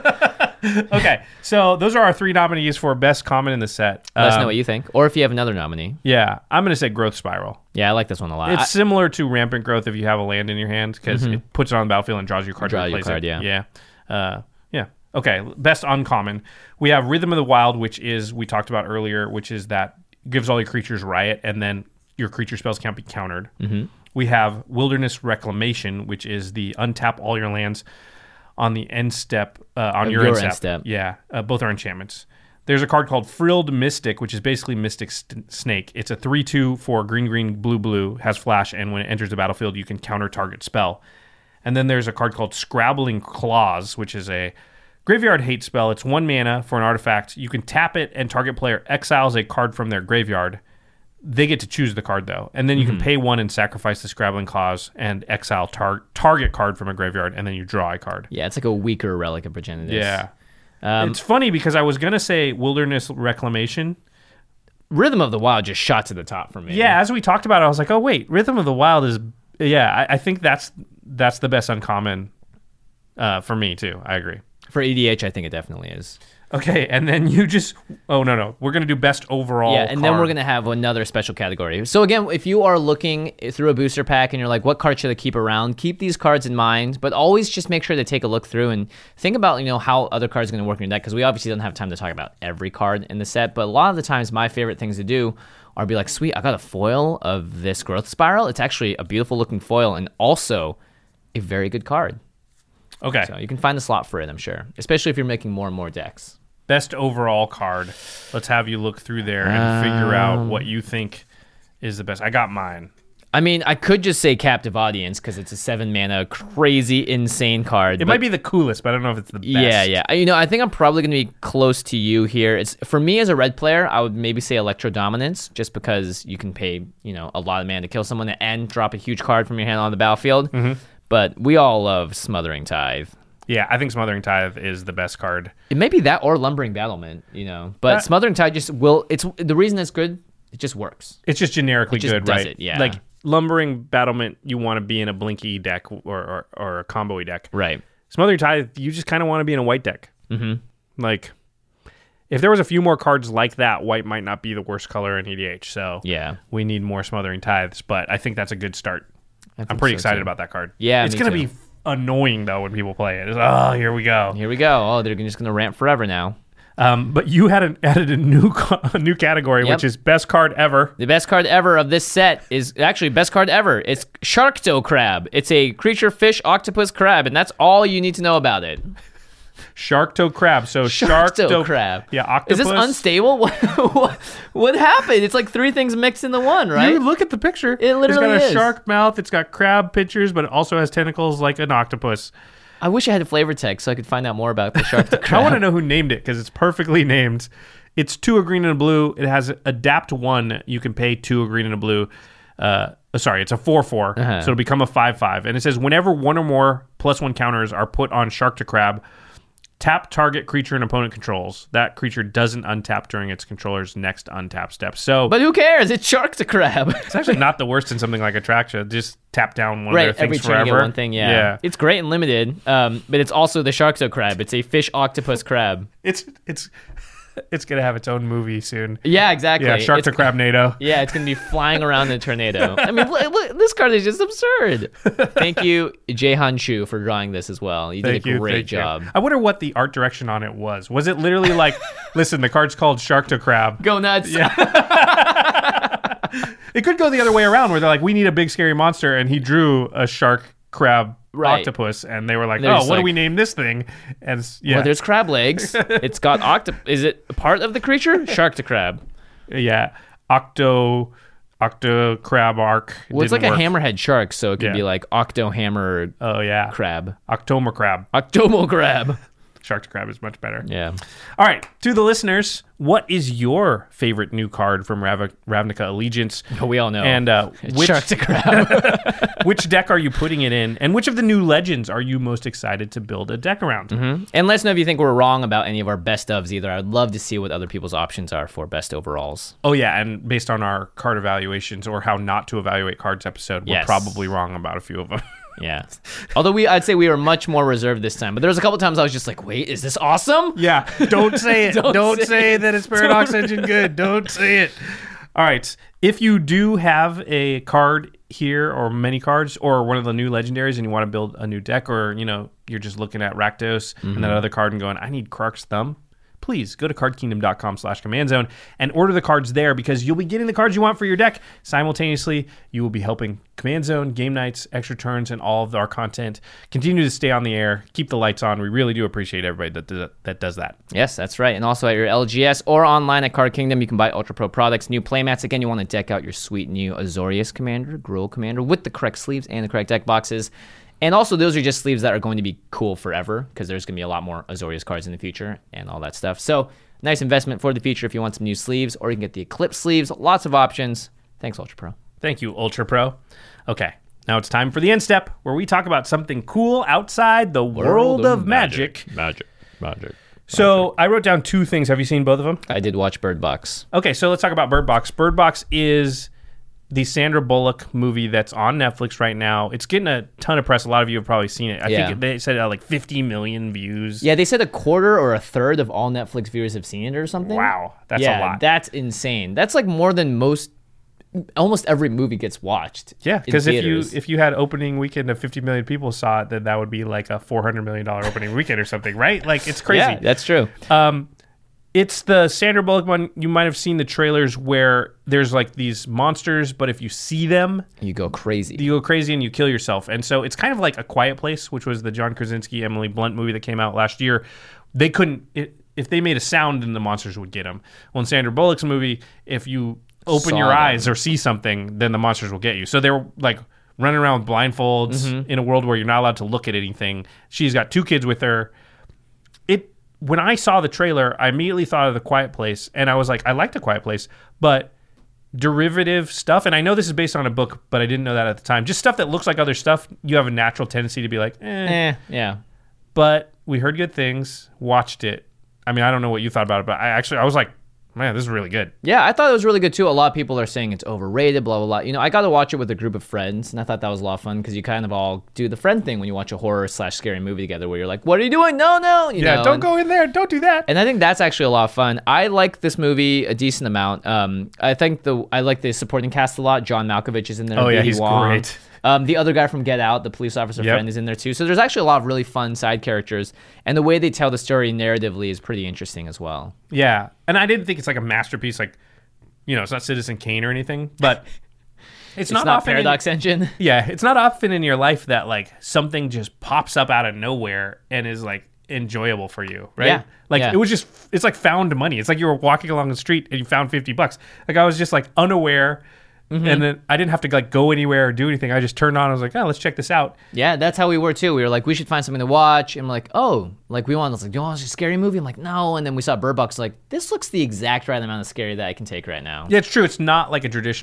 Okay, so those are our three nominees for best common in the set. Let us know Um, what you think, or if you have another nominee. Yeah, I'm gonna say Growth Spiral. Yeah, I like this one a lot. It's I- similar to Rampant Growth if you have a land in your hand, because it puts it on the battlefield and draws you a card. Draw to your replace card, it. yeah. Yeah. Uh, yeah. Okay. Best uncommon. We have Rhythm of the Wild, which is we talked about earlier, which is that gives all your creatures riot, and then your creature spells can't be countered. Mm-hmm. We have Wilderness Reclamation, which is the untap all your lands on the end step uh, on Of your, your end step. end step. Yeah. Uh, both are enchantments. There's a card called Frilled Mystic, which is basically Mystic St- Snake. It's a three two for green, green, blue, blue, has flash, and when it enters the battlefield, you can counter target spell. And then there's a card called Scrabbling Claws, which is a graveyard hate spell. It's one mana for an artifact. You can tap it, and target player exiles a card from their graveyard. They get to choose the card, though. And then you Mm-hmm. can pay one and sacrifice the Scrabbling Claws and exile tar- target card from a graveyard, and then you draw a card. yeah, it's like a weaker Relic of Progenitus. Yeah. Um, it's funny because I was going to say Wilderness Reclamation. Rhythm of the Wild just shot to the top for me. Yeah, as we talked about it, I was like, oh, wait, Rhythm of the Wild is... Yeah, I, I think that's that's the best uncommon uh, for me, too. I agree. For E D H, I think it definitely is. Okay, and then you just... Oh, no, no. We're going to do best overall Yeah, and then card. we're going to have another special category. So again, if you are looking through a booster pack and you're like, what card should I keep around? Keep these cards in mind, but always just make sure to take a look through and think about, you know, how other cards are going to work in your deck, because we obviously don't have time to talk about every card in the set, but a lot of the times my favorite things to do are be like, sweet, I got a foil of this Growth Spiral. It's actually a beautiful looking foil and also a very good card. Okay. So you can find the slot for it, I'm sure, especially if you're making more and more decks. Best overall card. Let's have you look through there and figure out Um, what you think is the best. I got mine. I mean, I could just say Captive Audience because it's a seven mana, crazy, insane card. It but- might be the coolest, but I don't know if it's the best. Yeah, yeah. You know, I think I'm probably going to be close to you here. It's for me as a red player, I would maybe say Electro Dominance, just because you can pay, you know, a lot of mana to kill someone and drop a huge card from your hand on the battlefield. Mm-hmm. But we all love Smothering Tithe. Yeah, I think Smothering Tithe is the best card. It may be that or Lumbering Battlement, you know. But That- Smothering Tithe just will. It's the reason it's good. It just works. It's just generically It just good, does right? it, yeah. Like Lumbering Battlement, you want to be in a Blinky deck or or, or a combo-y deck. Right. Smothering Tithe, you just kind of want to be in a white deck. Mm-hmm. Like, if there was a few more cards like that, white might not be the worst color in E D H. So Yeah. we need more Smothering Tithes, but I think that's a good start. I I'm think pretty so, excited too. about that card. Yeah, it's me gonna too. be annoying though when people play it. It's, oh, here we go. Here we go. Oh, they're just going to rant forever now. Um, but you had an, added a new co- a new category, Yep. which is best card ever. The best card ever of this set is actually best card ever. It's Sharkto Crab. It's a creature, fish, octopus, crab, and that's all you need to know about it. Sharkto Crab. So Sharkto Sharkto Crab. Yeah, octopus. Is this unstable? What, what, what happened? It's like three things mixed into one, right? You look at the picture. It literally It's got a is. shark mouth. It's got crab pictures, but it also has tentacles like an octopus. I wish I had a flavor text so I could find out more about the Sharkto I Crab. want to know who named it because it's perfectly named. It's two a green and a blue. It has adapt one. You can pay two a green and a blue. Uh, sorry, it's a four four, Uh-huh. so it'll become a five five. And it says whenever one or more plus one counters are put on Shark to Crab, Tap target creature and opponent controls. That creature doesn't untap during its controller's next untap step. So, But who cares? It's Sharktocrab. it's actually not the worst in something like Atraxa. Just tap down one Right, of their every things turn you forever. get one thing, yeah. Yeah. It's great and limited, um, but it's also the Sharktocrab. It's a fish octopus crab. It's it's it's gonna have its own movie soon. Yeah, exactly. Yeah, Shark to It's- Crab NATO. Yeah, it's going to be flying around in a tornado. I mean, look, look, this card is just absurd. Thank you, Jaehan Chu, for drawing this as well. You did Thank a you. great thank job. You. I wonder what the art direction on it was. Was it literally like, listen, the card's called Shark to Crab. Go nuts. Yeah. It could go the other way around where they're like, we need a big scary monster, and he drew a shark crab Right. octopus, and they were like, They're oh, just what do like- we name this thing? And s- yeah, Well, there's crab legs. It's got octop. Is it a part of the creature? Sharktocrab. yeah, octo, octo crab arc. Well, it's like didn't a work. hammerhead shark, so it could Yeah. be like octo hammer Oh yeah, crab. October crab. Octomo crab. Shark to Crab is much better. Yeah. All right, to the listeners, what is your favorite new card from Rav- Ravnica Allegiance? We all know. And uh, which Sharktocrab. which deck are you putting it in? And which of the new legends are you most excited to build a deck around? Mm-hmm. And let us know if you think we're wrong about any of our best ofs either. I'd love to see what other people's options are for best overalls. Oh, yeah, and based on our card evaluations or how not to evaluate cards episode, we're Yes. probably wrong about a few of them. Yeah. Although we, I'd say we were much more reserved this time. But there was a couple times I was just like, wait, is this awesome? Yeah, don't say it. Don't don't say say, it. that it's Paradox Engine good. Don't say it. All right. If you do have a card here or many cards or one of the new legendaries and you want to build a new deck, or, you know, you're just looking at Rakdos and that other card and going, I need Krark's Thumb, please go to cardkingdom.com slash command zone and order the cards there, because you'll be getting the cards you want for your deck. Simultaneously, you will be helping Command Zone, Game Nights, Extra Turns, and all of our content continue to stay on the air, keep the lights on. We really do appreciate everybody that does, that does that. Yes, that's right. And also at your L G S or online at Card Kingdom, you can buy Ultra Pro products, new playmats. Again, you want to deck out your sweet new Azorius Commander, Gruul Commander with the correct sleeves and the correct deck boxes. And also, those are just sleeves that are going to be cool forever, because there's going to be a lot more Azorius cards in the future and all that stuff. So, nice investment for the future if you want some new sleeves, or you can get the Eclipse sleeves. Lots of options. Thanks, Ultra Pro. Thank you, Ultra Pro. Okay, now it's time for the end step, where we talk about something cool outside the world, of magic. Magic. Magic. So I wrote down two things. Have you seen both of them? I did watch Bird Box. Okay, so let's talk about Bird Box. Bird Box is the Sandra Bullock movie that's on Netflix right now. It's getting a ton of press. A lot of you have probably seen it. I Yeah. think they said it had like fifty million views. Yeah, they said a quarter or a third of all Netflix viewers have seen it or something. Wow, that's yeah, a lot. That's insane. That's like more than most, almost every movie gets watched. Yeah, in because if you theaters. if you had opening weekend of fifty million people saw it, then that would be like a four hundred million dollars opening weekend or something, right? Like, it's crazy. Yeah, that's true. Um, it's the Sandra Bullock one. You might have seen the trailers where there's like these monsters, but if you see them, You go crazy. you go crazy and you kill yourself. And so it's kind of like A Quiet Place, which was the John Krasinski, Emily Blunt movie that came out last year. They couldn't, it, if they made a sound, then the monsters would get them. Well, in Sandra Bullock's movie, if you open Saw your them. eyes or see something, then the monsters will get you. So they were like running around with blindfolds Mm-hmm. in a world where you're not allowed to look at anything. She's got two kids with her. It when I saw the trailer, I immediately thought of The Quiet Place, and I was like, I like The Quiet Place, but derivative stuff, and I know this is based on a book, but I didn't know that at the time. Just stuff that looks like other stuff, you have a natural tendency to be like, eh. Eh, yeah. But we heard good things, watched it. I mean, I don't know what you thought about it, but I actually, I was like, man, this is really good. Yeah, I thought it was really good too. A lot of people are saying it's overrated, blah, blah, blah. You know, I got to watch it with a group of friends, and I thought that was a lot of fun because you kind of all do the friend thing when you watch a horror slash scary movie together where you're like, what are you doing? No, no. You Yeah, know, don't and- go in there. Don't do that. And I think that's actually a lot of fun. I like this movie a decent amount. Um, I think the I like the supporting cast a lot. John Malkovich is in there. Oh, yeah, Beatty he's Wong. great. Um, the other guy from Get Out, the police officer Yep. friend, is in there too. So there's actually a lot of really fun side characters, and the way they tell the story narratively is pretty interesting as well. Yeah, and I didn't think it's like a masterpiece, like, you know, it's not Citizen Kane or anything, but it's, It's not, not often in- Paradox Engine. yeah, it's not often in your life that like something just pops up out of nowhere and is like enjoyable for you, right? Yeah, Like yeah. it was just, it's like found money. It's like you were walking along the street and you found fifty bucks. Like I was just like unaware, Mm-hmm. and then I didn't have to like go anywhere or do anything. I just turned on. I was like, oh, let's check this out. Yeah, that's how we were too. We were like, we should find something to watch. And we're like, oh, like we wanted, like, do you want to watch a scary movie? I'm like, no. And then we saw Bird Box, like, this looks the exact right amount of scary that I can take right now. Yeah, it's true. It's not like a traditional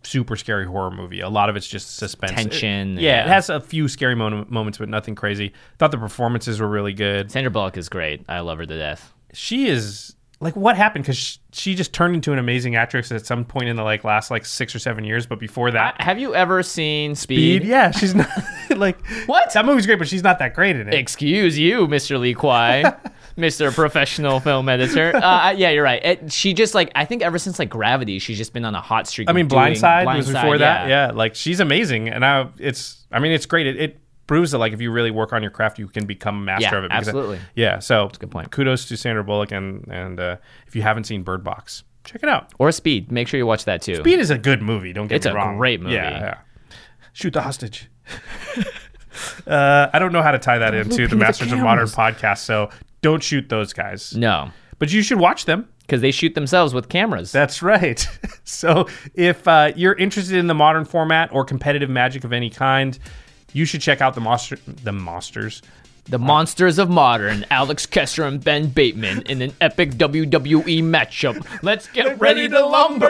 super scary horror movie. A lot of it's just suspense. Tension. It, yeah, yeah, it has a few scary mo- moments, but nothing crazy. Thought the performances were really good. Sandra Bullock is great. I love her to death. She is like, what happened? Because she, she just turned into an amazing actress at some point in the like last like six or seven years. But before that, Have you ever seen Speed? Speed, yeah, she's not like What? That movie's great, but she's not that great in it. Excuse you, Mister Lee Kwai, Mister Professional Film Editor. Uh, yeah, you're right. It, she just like I think ever since like Gravity, she's just been on a hot streak. I mean, of doing Blindside was Blindside, before that. yeah. Yeah, like she's amazing, and I, it's. I mean, it's great. It, it proves that like if you really work on your craft, you can become a master Yeah, of it. because- absolutely. Yeah. So a good point. Kudos to Sandra Bullock, and and uh, if you haven't seen Bird Box, check it out. Or Speed. Make sure you watch that too. Speed is a good movie. Don't get It's me a wrong. great movie. Yeah. yeah. Shoot the hostage. uh, I don't know how to tie that into the Masters of Modern podcast, so don't shoot those guys. No, But you should watch them. because they shoot themselves with cameras. That's right. So if uh, you're interested in the modern format or competitive magic of any kind, you should check out the monster, the monsters. The Monsters of Modern, Alex Kessler and Ben Bateman in an epic W W E matchup. Let's get ready, to lumber.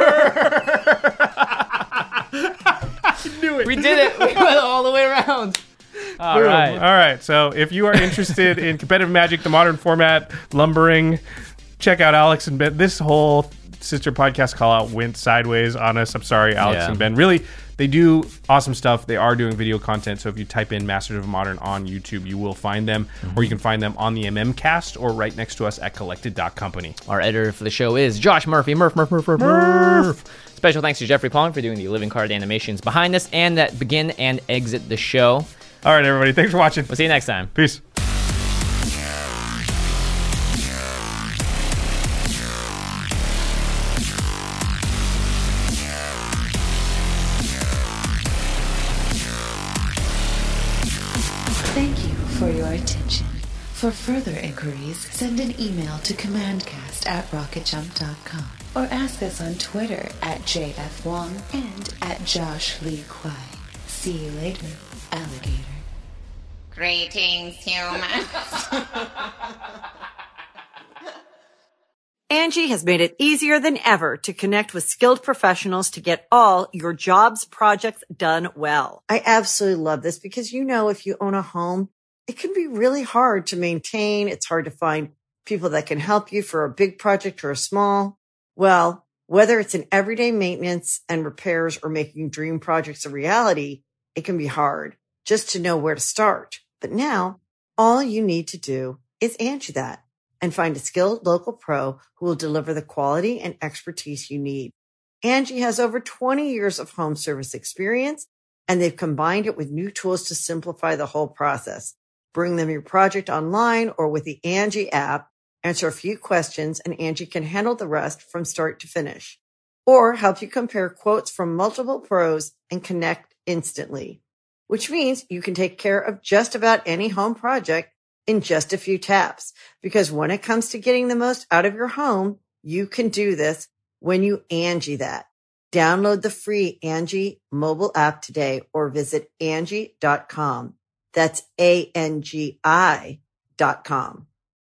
I knew it. We did it. We went all the way around. All Boom. right. All right. So if you are interested in competitive magic, the modern format, lumbering, check out Alex and Ben. This whole sister podcast call out went sideways on us. I'm sorry, Alex Yeah. and Ben. Really, they do awesome stuff. They are doing video content. So if you type in Masters of Modern on YouTube, you will find them, Mm-hmm. or you can find them on the M M Cast or right next to us at collected dot company. Our editor for the show is Josh Murphy. Murph, Murph, Murph, Murph, Murph. Special thanks to Jeffrey Pong for doing the living card animations behind us and that begin and exit the show. All right, everybody. Thanks for watching. We'll see you next time. Peace. Thank you for your attention. For further inquiries, send an email to commandcast at rocket jump dot com or ask us on Twitter at J F Wong and at Josh Lee Kwai. See you later, alligator. Greetings, humans. Angie has made it easier than ever to connect with skilled professionals to get all your jobs projects done well. I absolutely love this because, you know, if you own a home, it can be really hard to maintain. It's hard to find people that can help you for a big project or a small. Well, whether it's in everyday maintenance and repairs or making dream projects a reality, it can be hard just to know where to start. But now all you need to do is Angie that and find a skilled local pro who will deliver the quality and expertise you need. Angie has over twenty years of home service experience, and they've combined it with new tools to simplify the whole process. Bring them your project online or with the Angie app, answer a few questions, and Angie can handle the rest from start to finish. Or help you compare quotes from multiple pros and connect instantly, which means you can take care of just about any home project in just a few taps. Because when it comes to getting the most out of your home, you can do this when you Angie that. Download the free Angie mobile app today or visit Angie dot com. That's A N G I dot com.